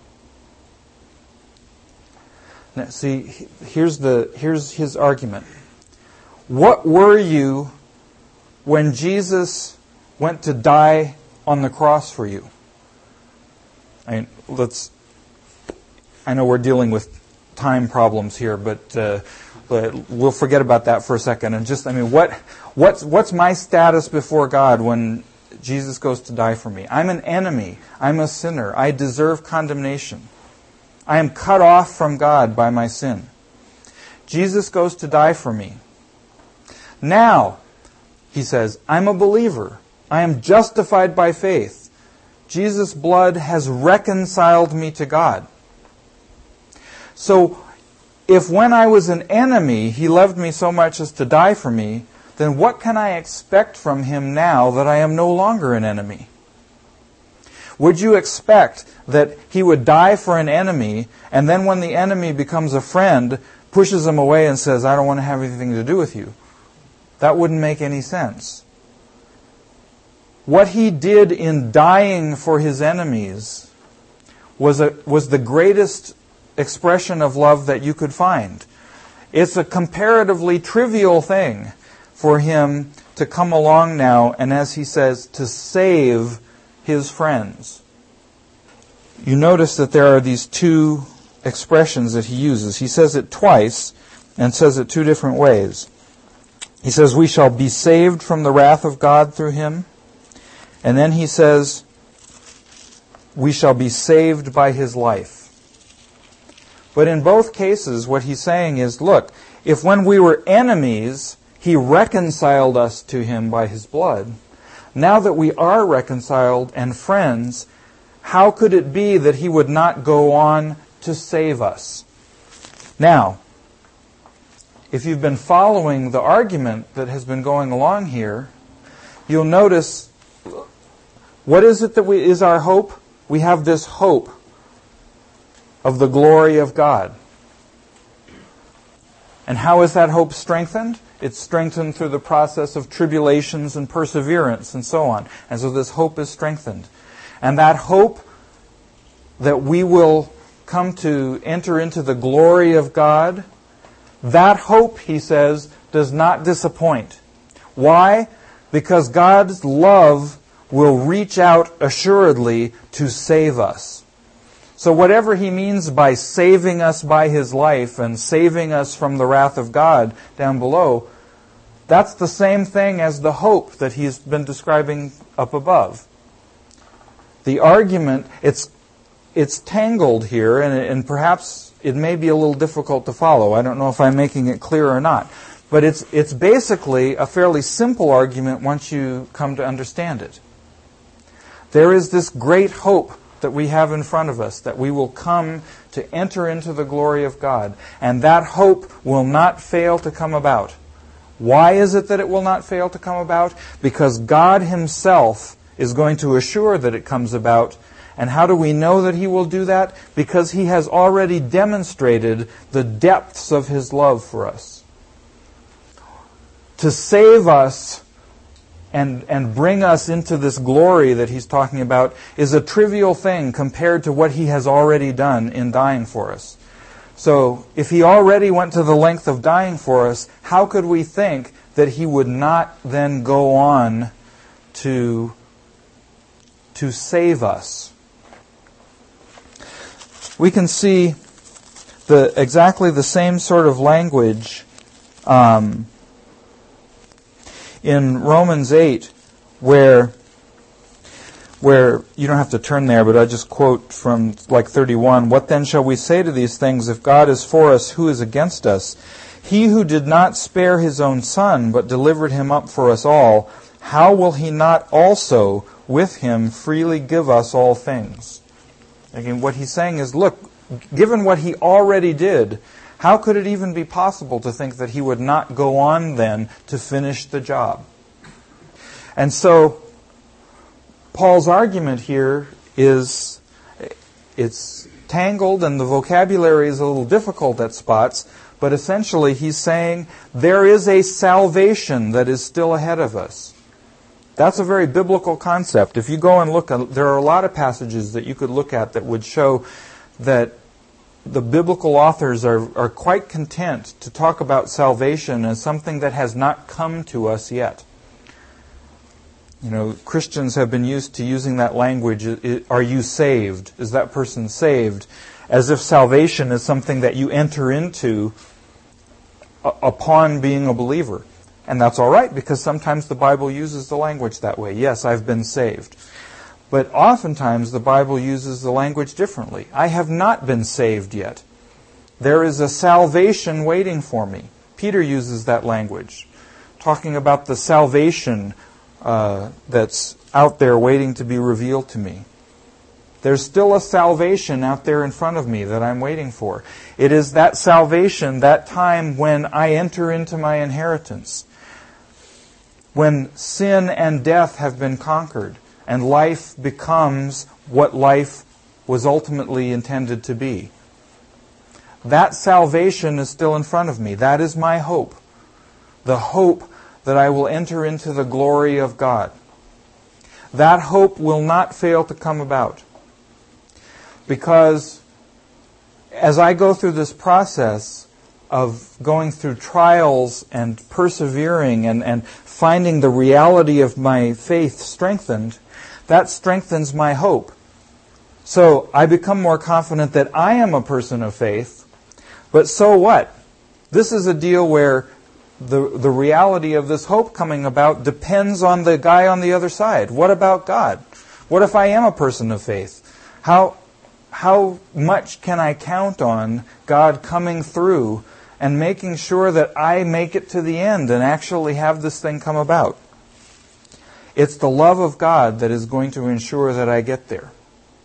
Now, see, here's the here's his argument. What were you when Jesus went to die on the cross for you? I mean, let's. I know we're dealing with time problems here, but uh, we'll forget about that for a second. And just, I mean, what what's what's my status before God when Jesus goes to die for me? I'm an enemy. I'm a sinner. I deserve condemnation. I am cut off from God by my sin. Jesus goes to die for me. Now, he says, I'm a believer. I am justified by faith. Jesus' blood has reconciled me to God. So, if when I was an enemy, He loved me so much as to die for me, then what can I expect from Him now that I am no longer an enemy? Would you expect that He would die for an enemy, and then when the enemy becomes a friend, pushes him away and says, I don't want to have anything to do with you? That wouldn't make any sense. What He did in dying for His enemies was a, was the greatest expression of love that you could find. It's a comparatively trivial thing for Him to come along now and, as He says, to save His friends. You notice that there are these two expressions that He uses. He says it twice and says it two different ways. He says, we shall be saved from the wrath of God through Him. And then He says, we shall be saved by His life. But in both cases, what He's saying is, look, if when we were enemies, He reconciled us to Him by His blood, now that we are reconciled and friends, how could it be that He would not go on to save us? Now, if you've been following the argument that has been going along here, you'll notice, what is it that we, is our hope? We have this hope of the glory of God. And how is that hope strengthened? It's strengthened through the process of tribulations and perseverance and so on. And so this hope is strengthened. And that hope that we will come to enter into the glory of God, that hope, he says, does not disappoint. Why? Because God's love will reach out assuredly to save us. So whatever He means by saving us by His life and saving us from the wrath of God down below, that's the same thing as the hope that He's been describing up above. The argument, it's it's tangled here, and, and perhaps it may be a little difficult to follow. I don't know if I'm making it clear or not. But it's it's basically a fairly simple argument once you come to understand it. There is this great hope that we have in front of us, that we will come to enter into the glory of God. And that hope will not fail to come about. Why is it that it will not fail to come about? Because God Himself is going to assure that it comes about. And how do we know that He will do that? Because He has already demonstrated the depths of His love for us. To save us and, and bring us into this glory that He's talking about is a trivial thing compared to what He has already done in dying for us. So, if He already went to the length of dying for us, how could we think that He would not then go on to, to save us? We can see the exactly the same sort of language um, in Romans eight, where where you don't have to turn there, but I just quote from like thirty-one, "What then shall we say to these things? If God is for us, who is against us? He who did not spare his own Son, but delivered him up for us all, how will he not also with him freely give us all things?" Again, what he's saying is, look, given what he already did, how could it even be possible to think that he would not go on then to finish the job? And so Paul's argument here is, it's tangled and the vocabulary is a little difficult at spots, but essentially he's saying there is a salvation that is still ahead of us. That's a very biblical concept. If you go and look, there are a lot of passages that you could look at that would show that the biblical authors are, are quite content to talk about salvation as something that has not come to us yet. You know, Christians have been used to using that language, are you saved? Is that person saved? As if salvation is something that you enter into upon being a believer. And that's all right, because sometimes the Bible uses the language that way. Yes, I've been saved. But oftentimes the Bible uses the language differently. I have not been saved yet. There is a salvation waiting for me. Peter uses that language, talking about the salvation uh, that's out there waiting to be revealed to me. There's still a salvation out there in front of me that I'm waiting for. It is that salvation, that time when I enter into my inheritance, when sin and death have been conquered, and life becomes what life was ultimately intended to be. That salvation is still in front of me. That is my hope. The hope that I will enter into the glory of God. That hope will not fail to come about. Because as I go through this process of going through trials and persevering and, and finding the reality of my faith strengthened, that strengthens my hope. So I become more confident that I am a person of faith, but so what? This is a deal where the, the reality of this hope coming about depends on the guy on the other side. What about God? What if I am a person of faith? How, how much can I count on God coming through and making sure that I make it to the end and actually have this thing come about? It's the love of God that is going to ensure that I get there.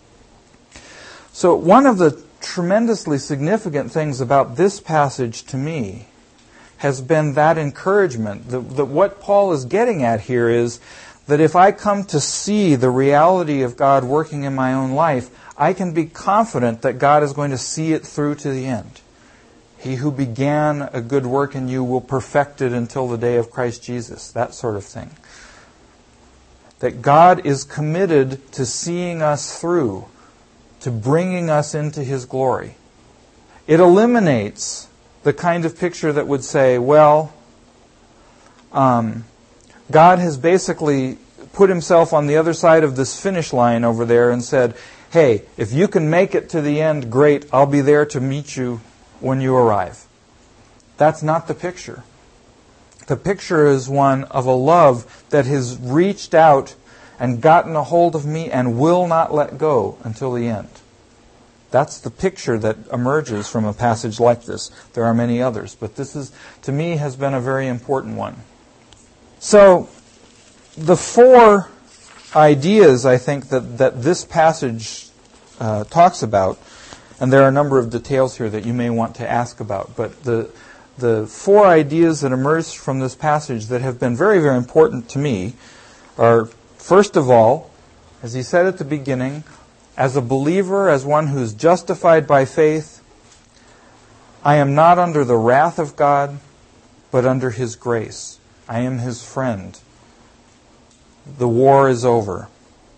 So one of the tremendously significant things about this passage to me has been that encouragement. That, that what Paul is getting at here is that if I come to see the reality of God working in my own life, I can be confident that God is going to see it through to the end. He who began a good work in you will perfect it until the day of Christ Jesus. That sort of thing. That God is committed to seeing us through, to bringing us into His glory. It eliminates the kind of picture that would say, well, um, God has basically put Himself on the other side of this finish line over there and said, hey, if you can make it to the end, great, I'll be there to meet you when you arrive. That's not the picture. The picture is one of a love that has reached out and gotten a hold of me and will not let go until the end. That's the picture that emerges from a passage like this. There are many others, but this is, to me, has been a very important one. So, the four ideas, I think, that, that this passage uh, talks about, and there are a number of details here that you may want to ask about, but the the four ideas that emerge from this passage that have been very, very important to me are, first of all, as he said at the beginning, as a believer, as one who's justified by faith, I am not under the wrath of God, but under His grace. I am His friend. The war is over.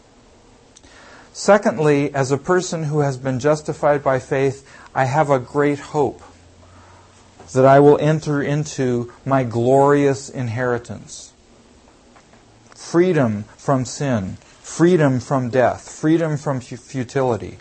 Secondly, as a person who has been justified by faith, I have a great hope that I will enter into my glorious inheritance. Freedom from sin, freedom from death, freedom from futility.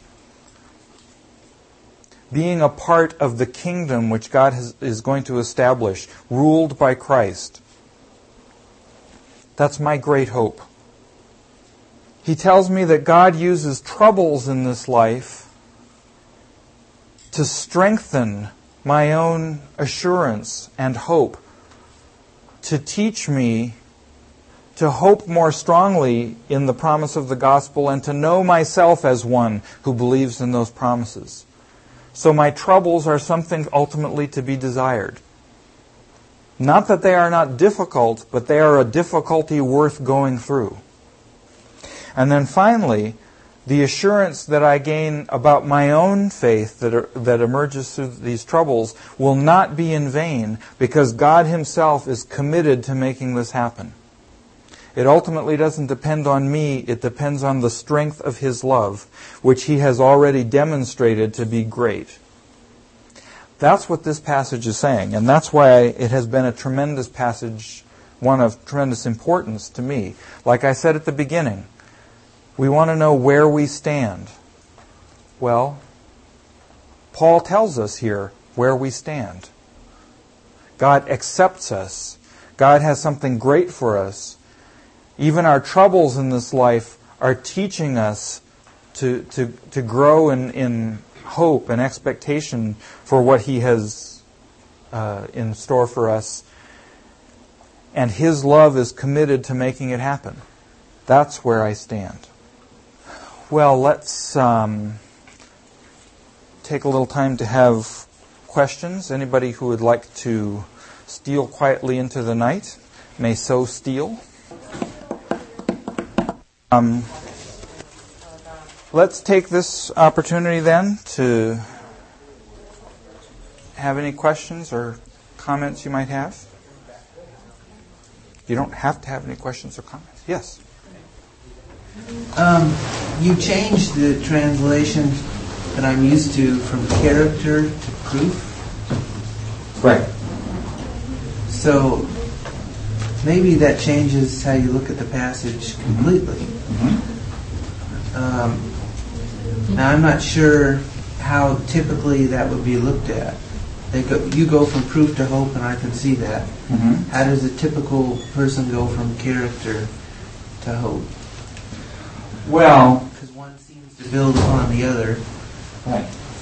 Being a part of the kingdom which God has, is going to establish, ruled by Christ. That's my great hope. He tells me that God uses troubles in this life to strengthen my own assurance and hope, to teach me to hope more strongly in the promise of the gospel and to know myself as one who believes in those promises. So my troubles are something ultimately to be desired. Not that they are not difficult, but they are a difficulty worth going through. And then finally, the assurance that I gain about my own faith that, are, that emerges through these troubles will not be in vain, because God Himself is committed to making this happen. It ultimately doesn't depend on me, it depends on the strength of His love, which He has already demonstrated to be great. That's what this passage is saying, and that's why it has been a tremendous passage, one of tremendous importance to me. Like I said at the beginning, we want to know where we stand. Well, Paul tells us here where we stand. God accepts us. God has something great for us. Even our troubles in this life are teaching us to, to, to grow in, in hope and expectation for what He has uh, in store for us. And His love is committed to making it happen. That's where I stand. Well, let's um, take a little time to have questions. Anybody who would like to steal quietly into the night may so steal. Um, let's take this opportunity then to have any questions or comments you might have. You don't have to have any questions or comments. Yes? Um, you changed the translation that I'm used to from character to proof. Right. So maybe that changes how you look at the passage completely. Mm-hmm. Um, now I'm not sure how typically that would be looked at. They go, you go from proof to hope, and I can see that. Mm-hmm. How does a typical person go from character to hope? Well, because one seems to build upon the other. Right.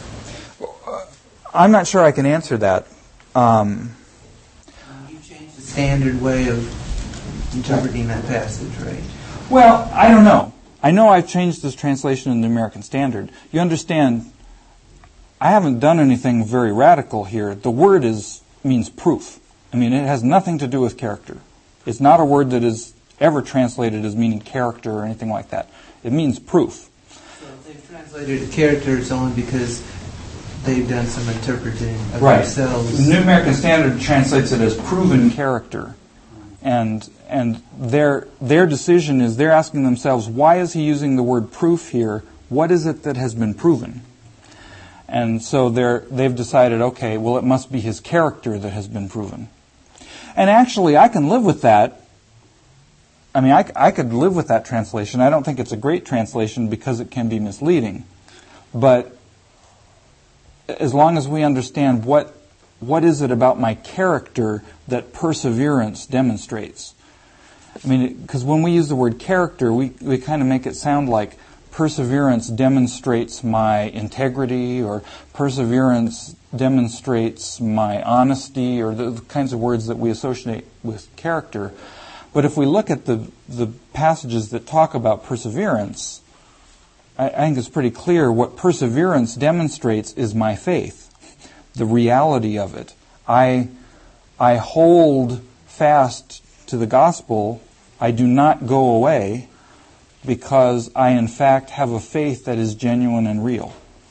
I'm not sure I can answer that. Um, you changed the standard way of interpreting that passage, right? Well, I don't know. I know I've changed this translation in the American Standard. You understand, I haven't done anything very radical here. The word is means proof. I mean, it has nothing to do with character. It's not a word that is ever translated as meaning character or anything like that. It means proof. So if they've translated character, it's only because they've done some interpreting of right. themselves. The New American Standard translates it as proven character. And and their their decision is they're asking themselves, why is he using the word proof here? What is it that has been proven? And so they're they've decided, okay, well, it must be his character that has been proven. And actually, I can live with that. I mean, I, I could live with that translation. I don't think it's a great translation because it can be misleading. But as long as we understand what what is it about my character that perseverance demonstrates. I mean, because when we use the word character, we, we kind of make it sound like perseverance demonstrates my integrity, or perseverance demonstrates my honesty, or the, the kinds of words that we associate with character. But if we look at the, the passages that talk about perseverance, I, I think it's pretty clear what perseverance demonstrates is my faith, the reality of it. I, I hold fast to the gospel. I do not go away because I, in fact, have a faith that is genuine and real.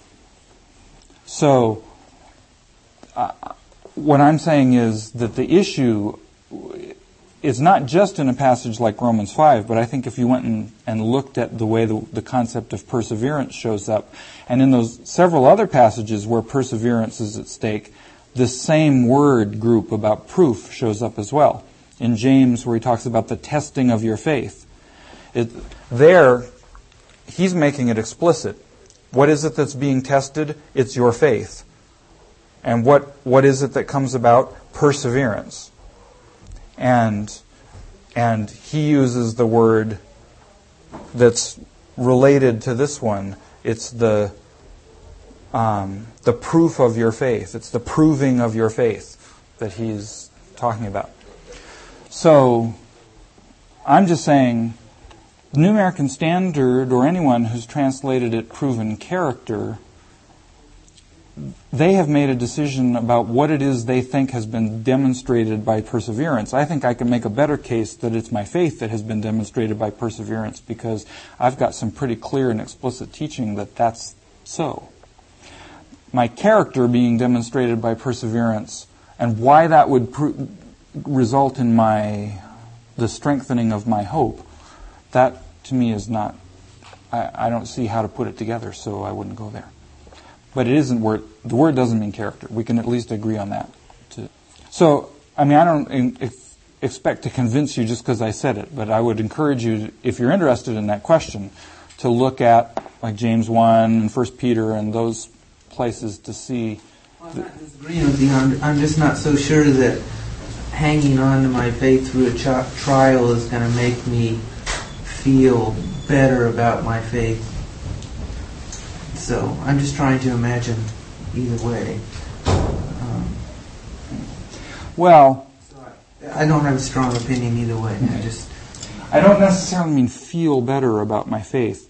So, uh, what I'm saying is that the issue is not just in a passage like Romans five, but I think if you went and, and looked at the way the, the concept of perseverance shows up, and in those several other passages where perseverance is at stake, this same word group about proof shows up as well. In James, where he talks about the testing of your faith. It, there, he's making it explicit. What is it that's being tested? It's your faith. And what, what is it that comes about? Perseverance. And And he uses the word that's related to this one. It's the um, the proof of your faith. It's the proving of your faith that he's talking about. So I'm just saying, the New American Standard, or anyone who's translated it proven character, they have made a decision about what it is they think has been demonstrated by perseverance. I think I can make a better case that it's my faith that has been demonstrated by perseverance, because I've got some pretty clear and explicit teaching that that's so. My character being demonstrated by perseverance, and why that would pr- result in my the strengthening of my hope, that to me is not, I, I don't see how to put it together, so I wouldn't go there. But it isn't word, the word doesn't mean character. We can at least agree on that. Too. So, I mean, I don't in, if, expect to convince you just because I said it, but I would encourage you, if you're interested in that question, to look at like James one and First Peter and those places to see. Well, I'm not disagreeing with you. I'm, I'm just not so sure that hanging on to my faith through a ch- trial is going to make me feel better about my faith. So I'm just trying to imagine either way. Um, well, so I, I don't have a strong opinion either way. I just I don't necessarily mean feel better about my faith.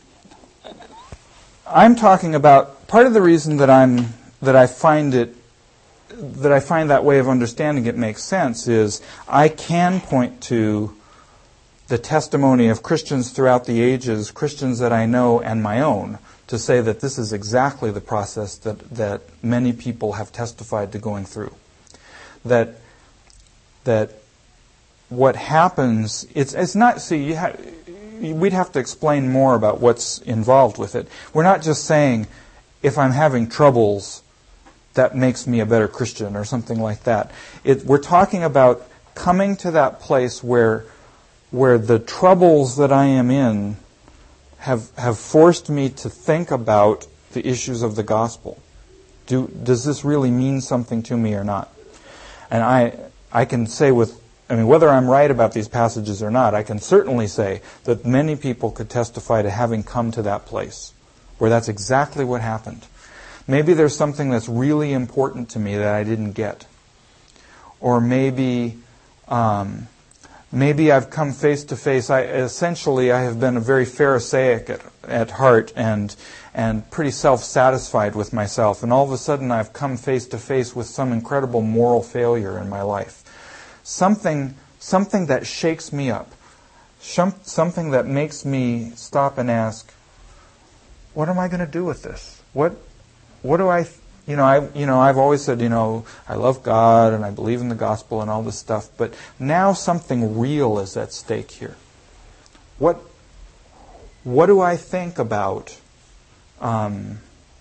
I'm talking about part of the reason that I'm that I find it that I find that way of understanding it makes sense is I can point to the testimony of Christians throughout the ages, Christians that I know and my own, to say that this is exactly the process that, that many people have testified to going through. That that what happens, it's it's not, see, you ha, we'd have to explain more about what's involved with it. We're not just saying, if I'm having troubles, that makes me a better Christian or something like that. It, we're talking about coming to that place where where the troubles that I am in have have forced me to think about the issues of the gospel. Do does this really mean something to me or not? And I I can say with I mean whether I'm right about these passages or not, I can certainly say that many people could testify to having come to that place where that's exactly what happened. Maybe there's something that's really important to me that I didn't get. Or maybe um, maybe I've come face to face. I essentially I have been a very Pharisaic at, at heart and and pretty self-satisfied with myself. And all of a sudden I've come face to face with some incredible moral failure in my life. Something something that shakes me up. Something that makes me stop and ask, what am I going to do with this? What What do I, you know, I, you know, I've always said, you know, I love God and I believe in the gospel and all this stuff, but now something real is at stake here. What, what do I think about um,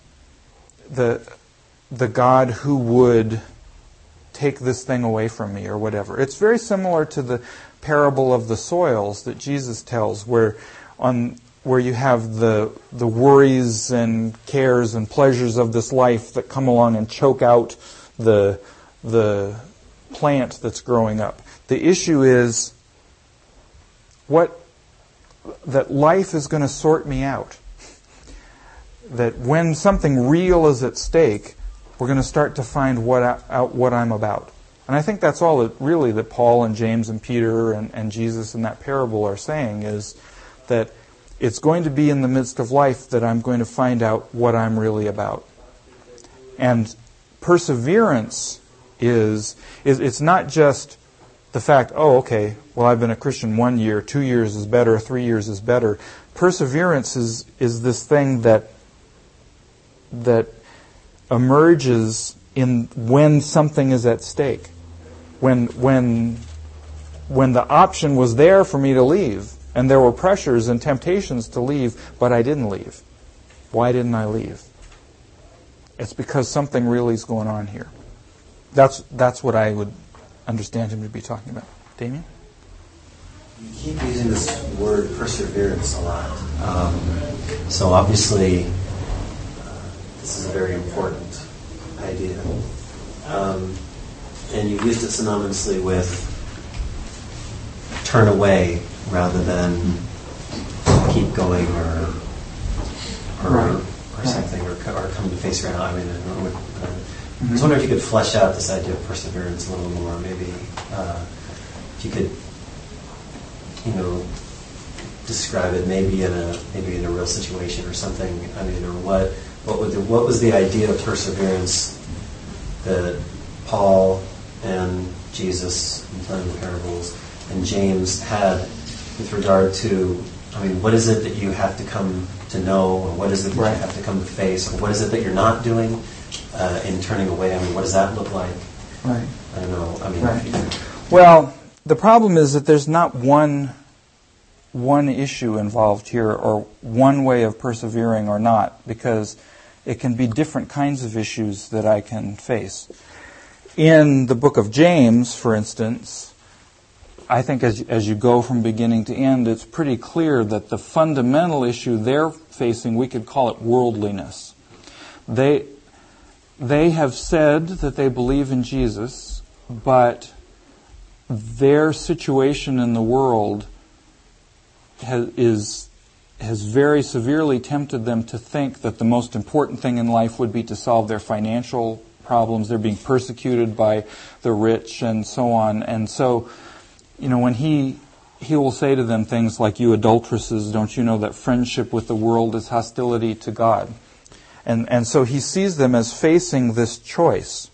the the God who would take this thing away from me or whatever? It's very similar to the parable of the soils that Jesus tells, where on where you have the the worries and cares and pleasures of this life that come along and choke out the the plant that's growing up. The issue is what that life is going to sort me out. That when something real is at stake, we're going to start to find what out what I'm about. And I think that's all that really that Paul and James and Peter and, and Jesus in that parable are saying is that it's going to be in the midst of life that I'm going to find out what I'm really about. And perseverance is, is it's not just the fact, oh, okay, well, I've been a Christian one year, two years is better, three years is better. Perseverance is, is this thing that that emerges in when something is at stake. When when when the option was there for me to leave, and there were pressures and temptations to leave, but I didn't leave. Why didn't I leave? It's because something really is going on here. That's that's what I would understand him to be talking about. Damien? You keep using this word perseverance a lot. Um, so obviously, uh, this is a very important idea. Um, and you used it synonymously with turn away rather than keep going or or, Right. or Right. something, or, co- or come to face reality. I mean, I, would, uh, Mm-hmm. I was wondering if you could flesh out this idea of perseverance a little more. Maybe uh, if you could, you know, describe it maybe in a maybe in a real situation or something. I mean, or what what would the, what was the idea of perseverance that Paul and Jesus, in telling the parables, and James had with regard to, I mean, what is it that you have to come to know, or what is it that Right. you have to come to face, or what is it that you're not doing uh, in turning away? I mean, what does that look like? Right. I don't know. I mean, Right. if you, Well, the problem is that there's not one one issue involved here, or one way of persevering or not, because it can be different kinds of issues that I can face. In the book of James, for instance, I think as as you go from beginning to end, it's pretty clear that the fundamental issue they're facing, we could call it worldliness. They they have said that they believe in Jesus, but their situation in the world has, is has very severely tempted them to think that the most important thing in life would be to solve their financial problems. They're being persecuted by the rich and so on. And so, you know, when he he will say to them things like, "You adulteresses, don't you know that friendship with the world is hostility to God?" And and so he sees them as facing this choice.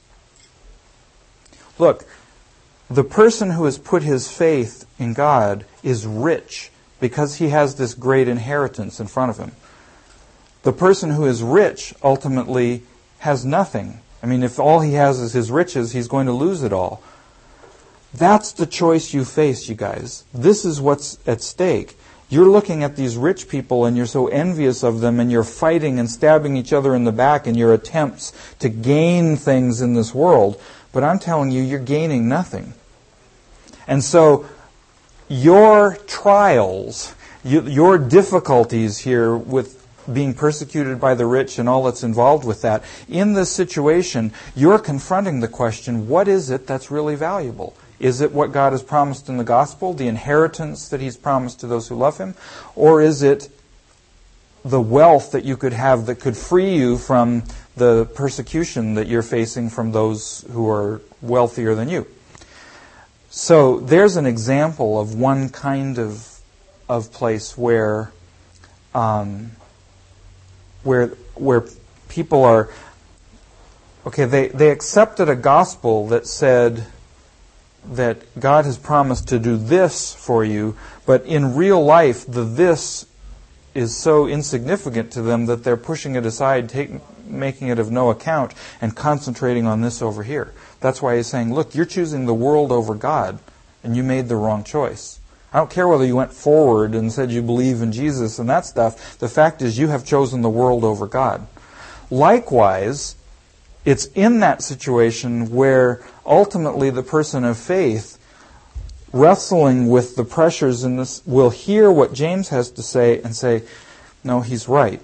Look, the person who has put his faith in God is rich because he has this great inheritance in front of him. The person who is rich ultimately has nothing. I mean, if all he has is his riches, he's going to lose it all. That's the choice you face, you guys. This is what's at stake. You're looking at these rich people and you're so envious of them, and you're fighting and stabbing each other in the back in your attempts to gain things in this world. But I'm telling you, you're gaining nothing. And so your trials, you, your difficulties here with being persecuted by the rich and all that's involved with that, in this situation, you're confronting the question, what is it that's really valuable? Is it what God has promised in the gospel, the inheritance that He's promised to those who love Him? Or is it the wealth that you could have that could free you from the persecution that you're facing from those who are wealthier than you? So there's an example of one kind of of place where um, where where people are, okay, they, they accepted a gospel that said that God has promised to do this for you, but in real life the this is so insignificant to them that they're pushing it aside, taking, making it of no account, and concentrating on this over here. That's why he's saying, look, you're choosing the world over God, and you made the wrong choice. I don't care whether you went forward and said you believe in Jesus and that stuff. The fact is you have chosen the world over God. Likewise, it's in that situation where ultimately the person of faith, wrestling with the pressures in this, will hear what James has to say and say, no, he's right.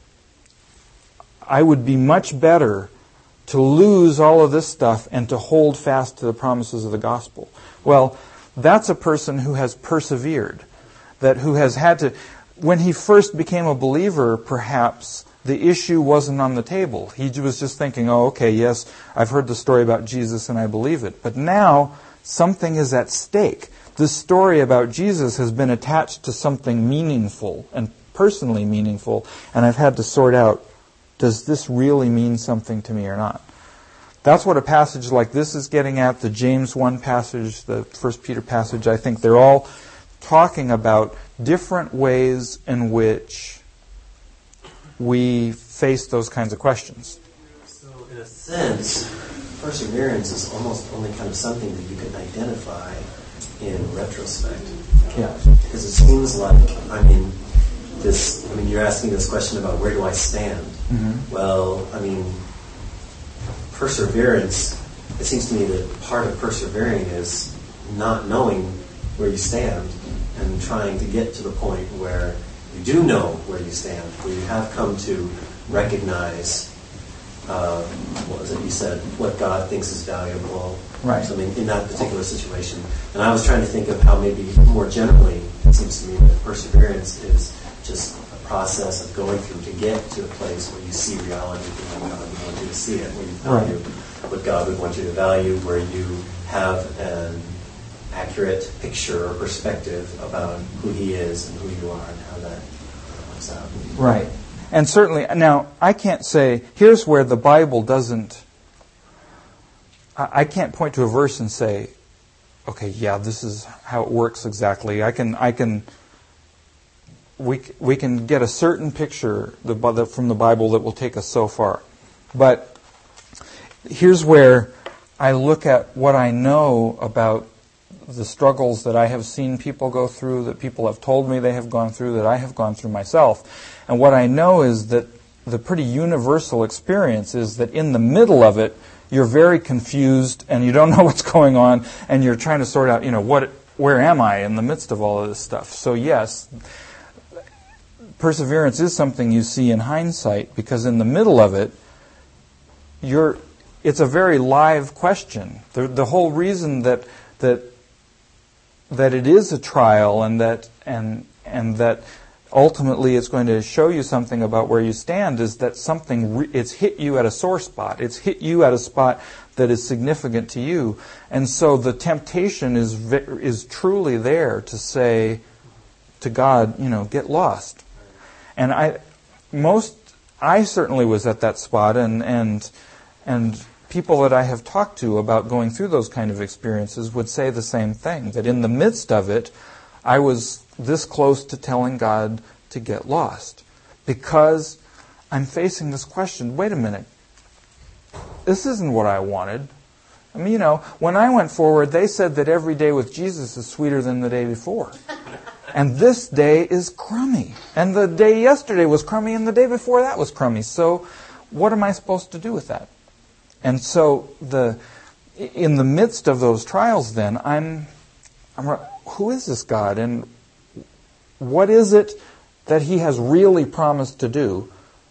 I would be much better to lose all of this stuff and to hold fast to the promises of the gospel. Well, that's a person who has persevered, that who has had to, when he first became a believer, perhaps the issue wasn't on the table. He was just thinking, oh, okay, yes, I've heard the story about Jesus and I believe it. But now something is at stake. This story about Jesus has been attached to something meaningful and personally meaningful, and I've had to sort out, does this really mean something to me or not? That's what a passage like this is getting at. The James one passage, the First Peter passage, I think they're all talking about different ways in which we face those kinds of questions. So in a sense, perseverance is almost only kind of something that you can identify in retrospect. Yeah. Because it seems like, I mean, this, I mean, you're asking this question about where do I stand? Mm-hmm. Well, I mean, perseverance, it seems to me that part of persevering is not knowing where you stand and trying to get to the point where you do know where you stand, where you have come to recognize uh, what was it you said, what God thinks is valuable, right. something in that particular situation. And I was trying to think of how maybe more generally, it seems to me that perseverance is just a process of going through to get to a place where you see reality the way God would want you to see it, where you value right. what God would want you to value, where you have an accurate picture or perspective about who He is and who you are and how that works out. Right. And certainly, now, I can't say, here's where the Bible doesn't, I, I can't point to a verse and say, okay, yeah, this is how it works exactly. I can, I can, we we can get a certain picture the, from the Bible that will take us so far. But here's where I look at what I know about the struggles that I have seen people go through, that people have told me they have gone through, that I have gone through myself. And what I know is that the pretty universal experience is that in the middle of it, you're very confused and you don't know what's going on and you're trying to sort out, you know, what, where am I in the midst of all of this stuff? So yes, perseverance is something you see in hindsight because in the middle of it, you're, it's a very live question. The, the whole reason that that that it is a trial and that and and that ultimately it's going to show you something about where you stand is that something re- it's hit you at a sore spot. It's hit you at a spot that is significant to you, and so the temptation is ve- is truly there to say to God, you know, get lost. And I most I certainly was at that spot, and and and. people that I have talked to about going through those kind of experiences would say the same thing, that in the midst of it, I was this close to telling God to get lost because I'm facing this question, wait a minute, this isn't what I wanted. I mean, you know, when I went forward, they said that every day with Jesus is sweeter than the day before. And this day is crummy. And the day yesterday was crummy, and the day before that was crummy. So what am I supposed to do with that? And so, the in the midst of those trials, then I'm, I'm, who is this God, and what is it that He has really promised to do?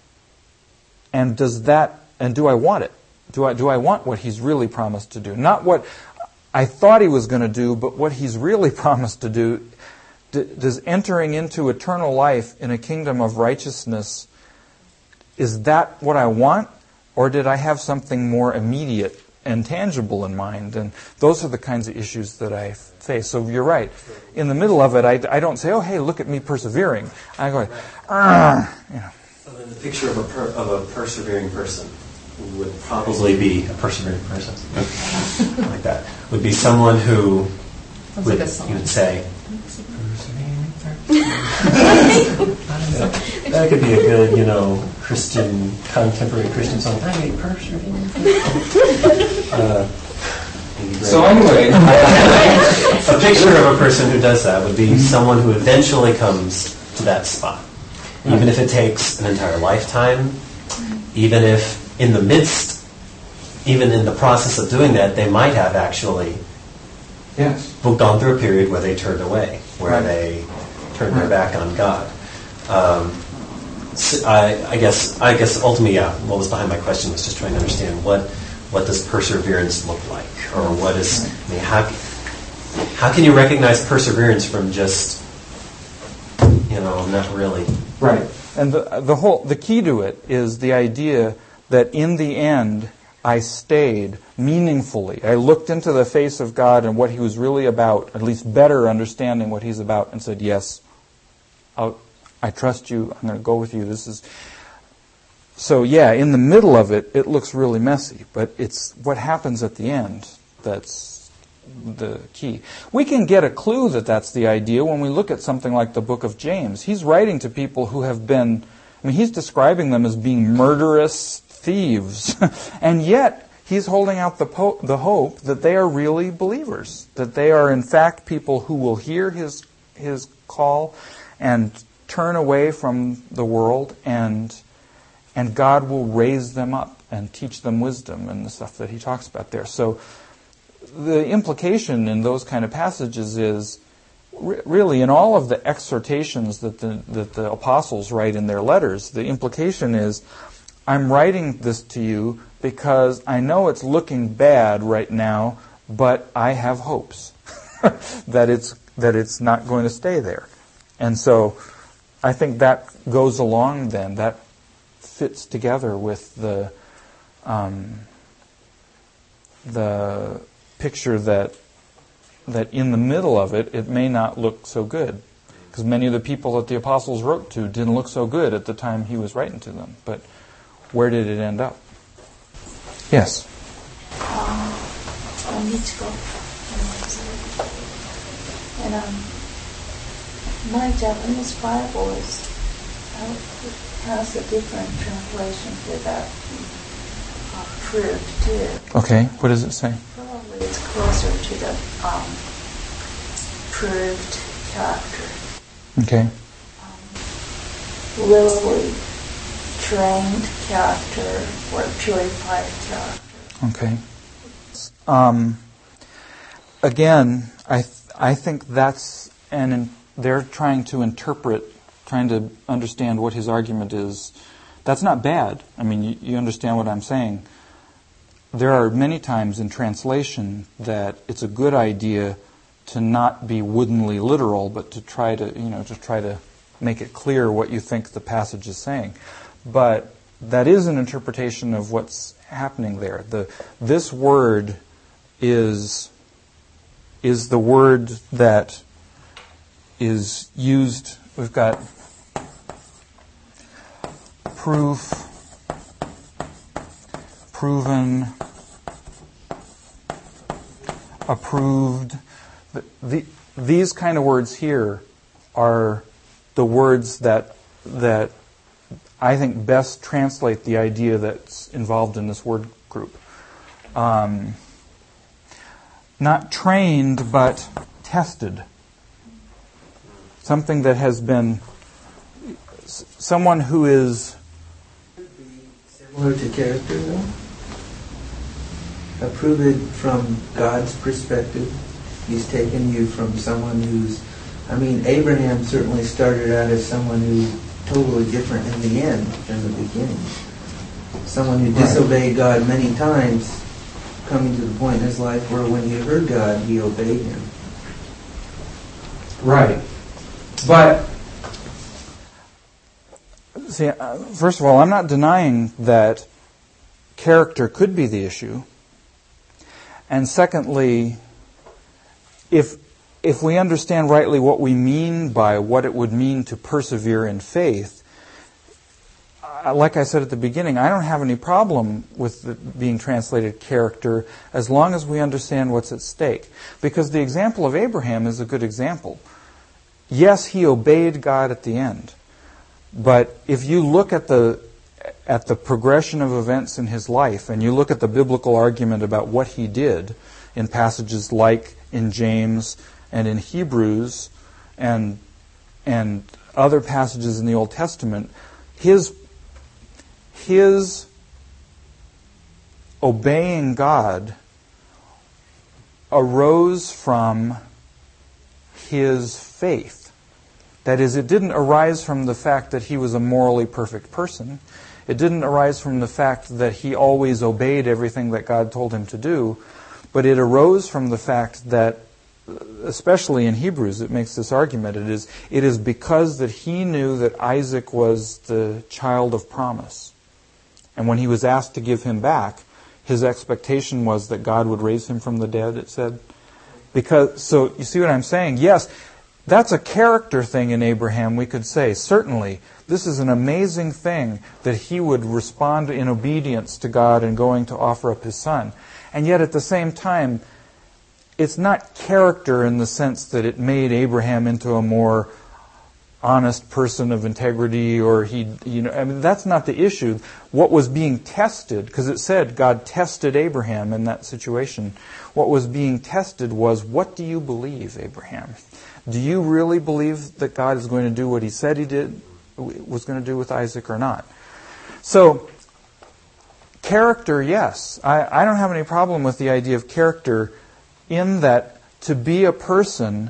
And does that, and do I want it? Do I do I want what He's really promised to do? Not what I thought He was going to do, but what He's really promised to do. D- does entering into eternal life in a kingdom of righteousness, is that what I want? Or did I have something more immediate and tangible in mind? And those are the kinds of issues that I face. So you're right. In the middle of it, I, I don't say, oh, hey, look at me persevering. I go, ah. You know. So then the picture of a, per, of a persevering person would probably be a persevering person. Like that. Would be someone who Sounds would, like a song. you would say, that could be a good, you know, Christian, contemporary Christian song. I may persevere. uh, so anyway, a picture of a person who does that would be someone who eventually comes to that spot. Even if it takes an entire lifetime, even if in the midst, even in the process of doing that, they might have actually yes. gone through a period where they turned away, where right. they turned their back on God. Um, so I, I guess, I guess ultimately, yeah. What was behind my question was just trying to understand what, what does perseverance look like, or what is? I mean, how, how can you recognize perseverance from just, you know, not really? Right, and the the whole the key to it is the idea that in the end I stayed meaningfully. I looked into the face of God and what He was really about, at least better understanding what He's about, and said, yes, I'll, I trust you, I'm going to go with you. This is So yeah, in the middle of it, it looks really messy, but it's what happens at the end that's the key. We can get a clue that that's the idea when we look at something like the book of James. He's writing to people who have been, I mean, he's describing them as being murderous thieves, and yet he's holding out the po- the hope that they are really believers, that they are in fact people who will hear his his call and turn away from the world, and and God will raise them up and teach them wisdom and the stuff that he talks about there. So the implication in those kind of passages is re- really in all of the exhortations that the that the apostles write in their letters, the implication is I'm writing this to you because I know it's looking bad right now, but I have hopes that it's that it's not going to stay there. And so I think that goes along then. That fits together with the um, the picture that that in the middle of it, it may not look so good. Because many of the people that the apostles wrote to didn't look so good at the time he was writing to them. But where did it end up? Yes? Um, on Michiko. And um, my Japanese Bible is, uh, has a different translation for that uh, proved too. Okay, what does it say? Probably it's closer to the um, proved character. Okay. Um, literally trained character or purified character. Okay. Um, again, I th- I think that's an in- they're trying to interpret, trying to understand what his argument is. That's not bad. I mean, you, you understand what I'm saying. There are many times in translation that it's a good idea to not be woodenly literal, but to try to, you know, to try to make it clear what you think the passage is saying. But that is an interpretation of what's happening there. The this word is is the word that is used. We've got proof, proven, approved. The, the, these kind of words here are the words that that I think best translate the idea that's involved in this word group. Um, not trained, but tested. Something that has been, someone who is similar to character, though. Approve it from God's perspective. He's taken you from someone who's, I mean, Abraham certainly started out as someone who's totally different in the end than the beginning. Someone who disobeyed God many times, coming to the point in his life where when he heard God, he obeyed him. Right. But, see, uh, first of all, I'm not denying that character could be the issue. And secondly, if if we understand rightly what we mean by what it would mean to persevere in faith, uh, like I said at the beginning, I don't have any problem with it being translated character as long as we understand what's at stake. Because the example of Abraham is a good example. Yes, he obeyed God at the end. But if you look at the at the progression of events in his life, and you look at the biblical argument about what he did in passages like in James and in Hebrews and and other passages in the Old Testament, his his obeying God arose from his faith. That is, it didn't arise from the fact that he was a morally perfect person. It didn't arise from the fact that he always obeyed everything that God told him to do, but it arose from the fact that, especially in Hebrews, it makes this argument, it is, it is because that he knew that Isaac was the child of promise. And when he was asked to give him back, his expectation was that God would raise him from the dead, it said. Because, so you see what I'm saying? Yes, that's a character thing in Abraham, we could say. Certainly, this is an amazing thing that he would respond in obedience to God and going to offer up his son. And yet at the same time, it's not character in the sense that it made Abraham into a more honest person of integrity, or he, you know, I mean, that's not the issue. What was being tested, because it said God tested Abraham in that situation. What was being tested was, what do you believe, Abraham? Do you really believe that God is going to do what he said he did, was going to do with Isaac or not? So, character, yes. I, I don't have any problem with the idea of character in that to be a person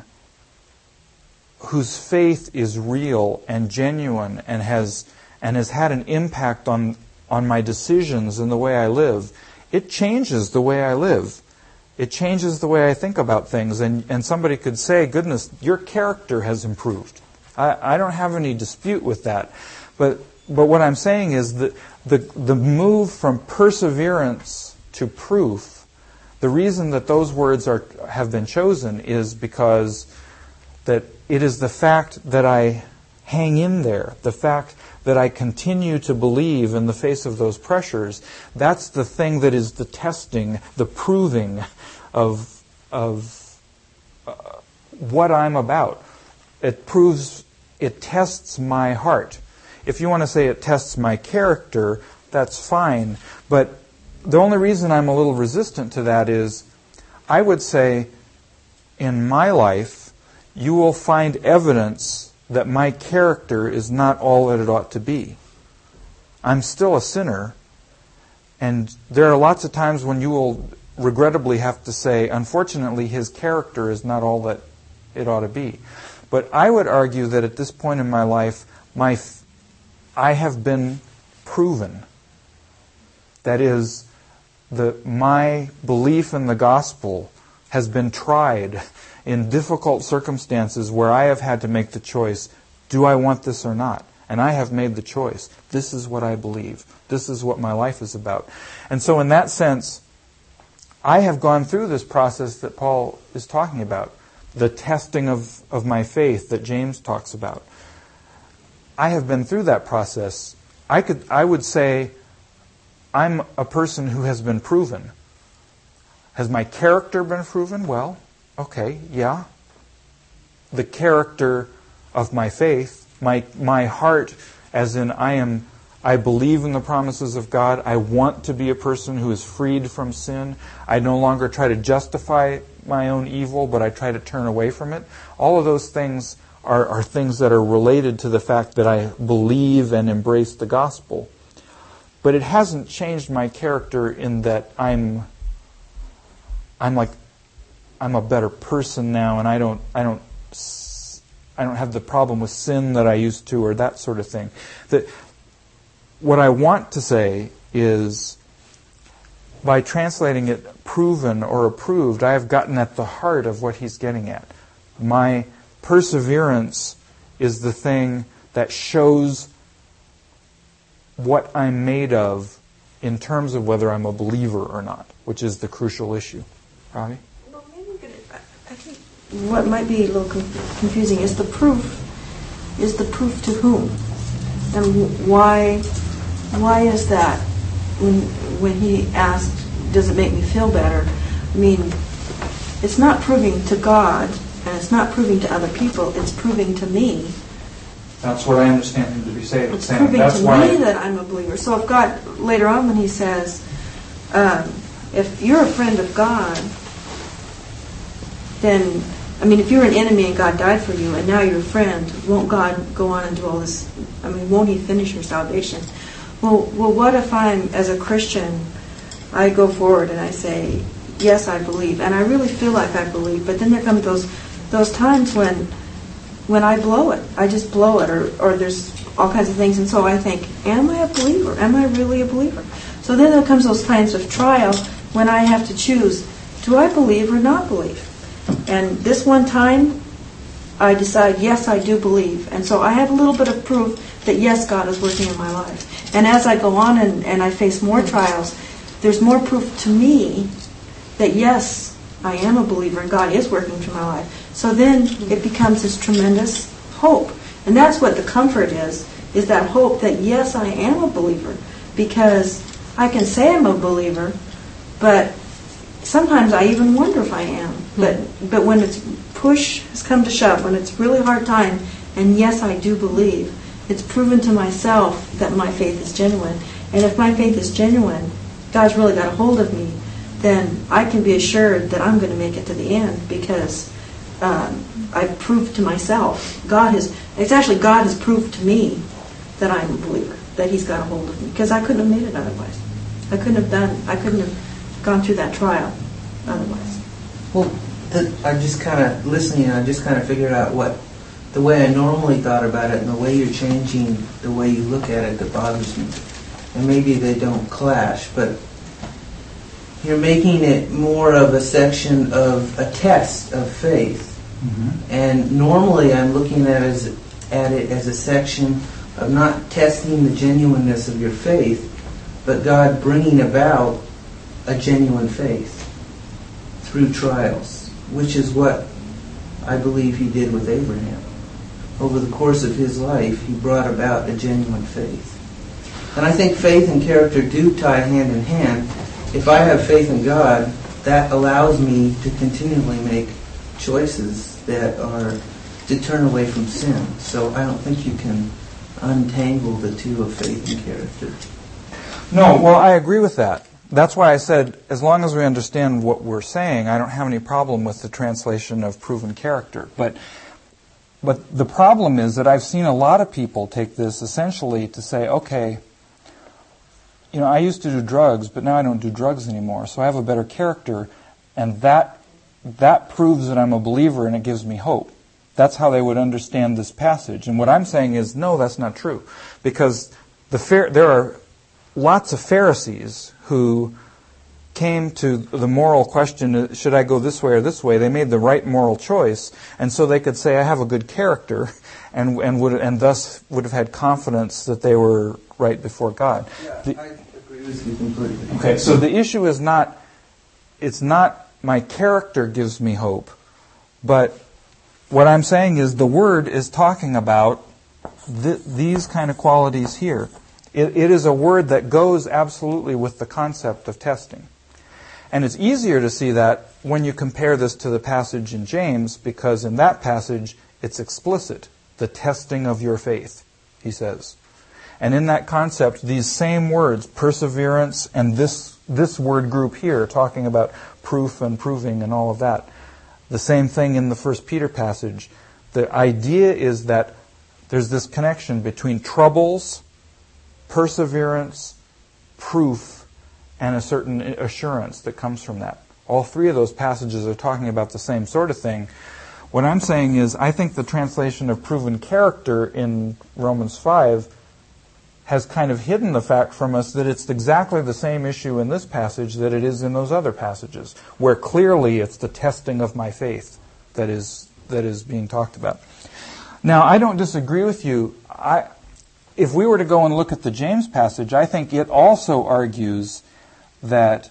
whose faith is real and genuine and has and has had an impact on on my decisions and the way I live, it changes the way I live. It changes the way I think about things. And, and somebody could say, goodness, your character has improved. I, I don't have any dispute with that. But but what I'm saying is that the, the move from perseverance to proof, the reason that those words are have been chosen is because that it is the fact that I hang in there, the fact that I continue to believe in the face of those pressures. That's the thing that is the testing, the proving of of uh, what I'm about. It proves, it tests my heart. If you want to say it tests my character, that's fine. But the only reason I'm a little resistant to that is, I would say, in my life, you will find evidence that my character is not all that it ought to be. I'm still a sinner, and there are lots of times when you will regrettably have to say, unfortunately, his character is not all that it ought to be. But I would argue that at this point in my life, my I have been proven. That is, the my belief in the gospel has been tried in difficult circumstances where I have had to make the choice, do I want this or not? And I have made the choice. This is what I believe. This is what my life is about. And so in that sense, I have gone through this process that Paul is talking about, the testing of, of my faith that James talks about. I have been through that process. I could I would say I'm a person who has been proven. Has my character been proven? Well, okay, yeah. The character of my faith, my my heart, as in I am I believe in the promises of God. I want to be a person who is freed from sin. I no longer try to justify my own evil, but I try to turn away from it. All of those things are, are things that are related to the fact that I believe and embrace the gospel. But it hasn't changed my character in that I'm I'm like I'm a better person now, and I don't I don't I don't have the problem with sin that I used to, or that sort of thing. That what I want to say is, by translating it proven or approved, I have gotten at the heart of what he's getting at. My perseverance is the thing that shows what I'm made of in terms of whether I'm a believer or not, which is the crucial issue. Robbie? Well, maybe we could, I think what might be a little confusing is the proof. Is the proof to whom? And why? Why is that? When when he asked, "Does it make me feel better?" I mean, it's not proving to God, and it's not proving to other people. It's proving to me. That's what I understand him to be saying. It's proving That's to why me that I'm a believer. So if God, later on when he says, um, if you're a friend of God, then, I mean, if you're an enemy and God died for you and now you're a friend, won't God go on and do all this? I mean, won't he finish your salvation? Well, well, what if I'm, as a Christian, I go forward and I say, yes, I believe, and I really feel like I believe, but then there come those those times when when I blow it. I just blow it, or, or there's all kinds of things, and so I think, am I a believer? Am I really a believer? So then there comes those times of trial when I have to choose, do I believe or not believe? And this one time, I decide, yes, I do believe. And so I have a little bit of proof that, yes, God is working in my life. And as I go on and, and I face more trials, there's more proof to me that, yes, I am a believer and God is working through my life. So then it becomes this tremendous hope. And that's what the comfort is, is that hope that, yes, I am a believer. Because I can say I'm a believer, but sometimes I even wonder if I am. But but when it's push has come to shove, when it's really hard time, and yes, I do believe, it's proven to myself that my faith is genuine. And if my faith is genuine, God's really got a hold of me, then I can be assured that I'm going to make it to the end, because um, I've proved to myself. God has, it's actually God has proved to me that I'm a believer, that he's got a hold of me, because I couldn't have made it otherwise. I couldn't have done, I couldn't have gone through that trial otherwise. Well, the, I'm just kind of listening, and I just kind of figured out what, the way I normally thought about it, and the way you're changing the way you look at it that bothers me. and maybe they don't clash, but you're making it more of a section of a test of faith. Mm-hmm. And normally I'm looking at it, as, at it as a section of not testing the genuineness of your faith, but God bringing about a genuine faith through trials, which is what I believe he did with Abraham. Over the course of his life, he brought about a genuine faith. And I think faith and character do tie hand in hand. If I have faith in God, that allows me to continually make choices that are to turn away from sin. So I don't think you can untangle the two of faith and character. No, well, I agree with that. That's why I said, as long as we understand what we're saying, I don't have any problem with the translation of proven character. But but the problem is that I've seen a lot of people take this essentially to say, okay, you know, I used to do drugs, but now I don't do drugs anymore, so I have a better character, and that that proves that I'm a believer and it gives me hope. That's how they would understand this passage. And what I'm saying is, no, that's not true. Because the Phar- there are lots of Pharisees who came to the moral question, should I go this way or this way? They made the right moral choice, and so they could say, I have a good character, and and would and thus would have had confidence that they were right before God. Yeah, the, I agree with you completely. Okay, so the issue is not, it's not my character gives me hope, but what I'm saying is the Word is talking about th- these kind of qualities here. It, it is a word that goes absolutely with the concept of testing. And it's easier to see that when you compare this to the passage in James, because in that passage it's explicit, the testing of your faith, he says. And in that concept, these same words, perseverance and this this word group here, talking about proof and proving and all of that, the same thing in the First Peter passage. The idea is that there's this connection between troubles, perseverance, proof, and a certain assurance that comes from that. All three of those passages are talking about the same sort of thing. What I'm saying is, I think the translation of proven character in Romans five has kind of hidden the fact from us that it's exactly the same issue in this passage that it is in those other passages, where clearly it's the testing of my faith that is that is being talked about. Now, I don't disagree with you. I, if we were to go and look at the James passage, I think it also argues that,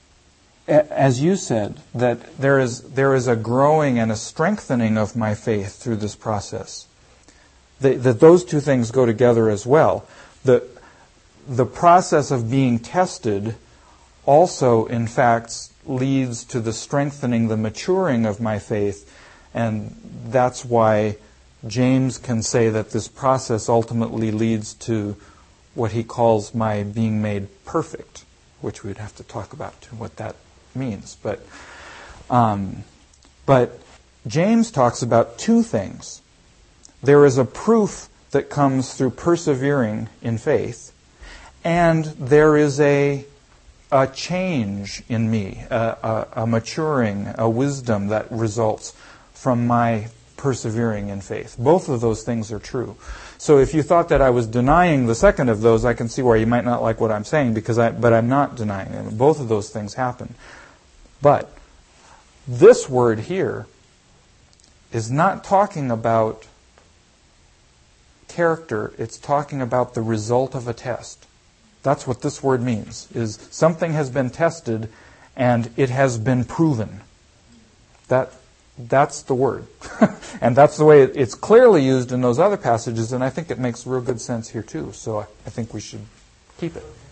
as you said, that there is there is a growing and a strengthening of my faith through this process. That, that those two things go together as well. The, the process of being tested also, in fact, leads to the strengthening, the maturing of my faith, and that's why James can say that this process ultimately leads to what he calls my being made perfect, which we'd have to talk about too, what that means. But, um, but James talks about two things. There is a proof that comes through persevering in faith, and there is a a change in me, a, a, a maturing, a wisdom that results from my persevering in faith. Both of those things are true. So if you thought that I was denying the second of those, I can see where you might not like what I'm saying, because I, but I'm not denying them. Both of those things happen. But this word here is not talking about character, it's talking about the result of a test. That's what this word means, is something has been tested and it has been proven. That that's the word. And that's the way it's clearly used in those other passages, and I think it makes real good sense here too. So I think we should keep it.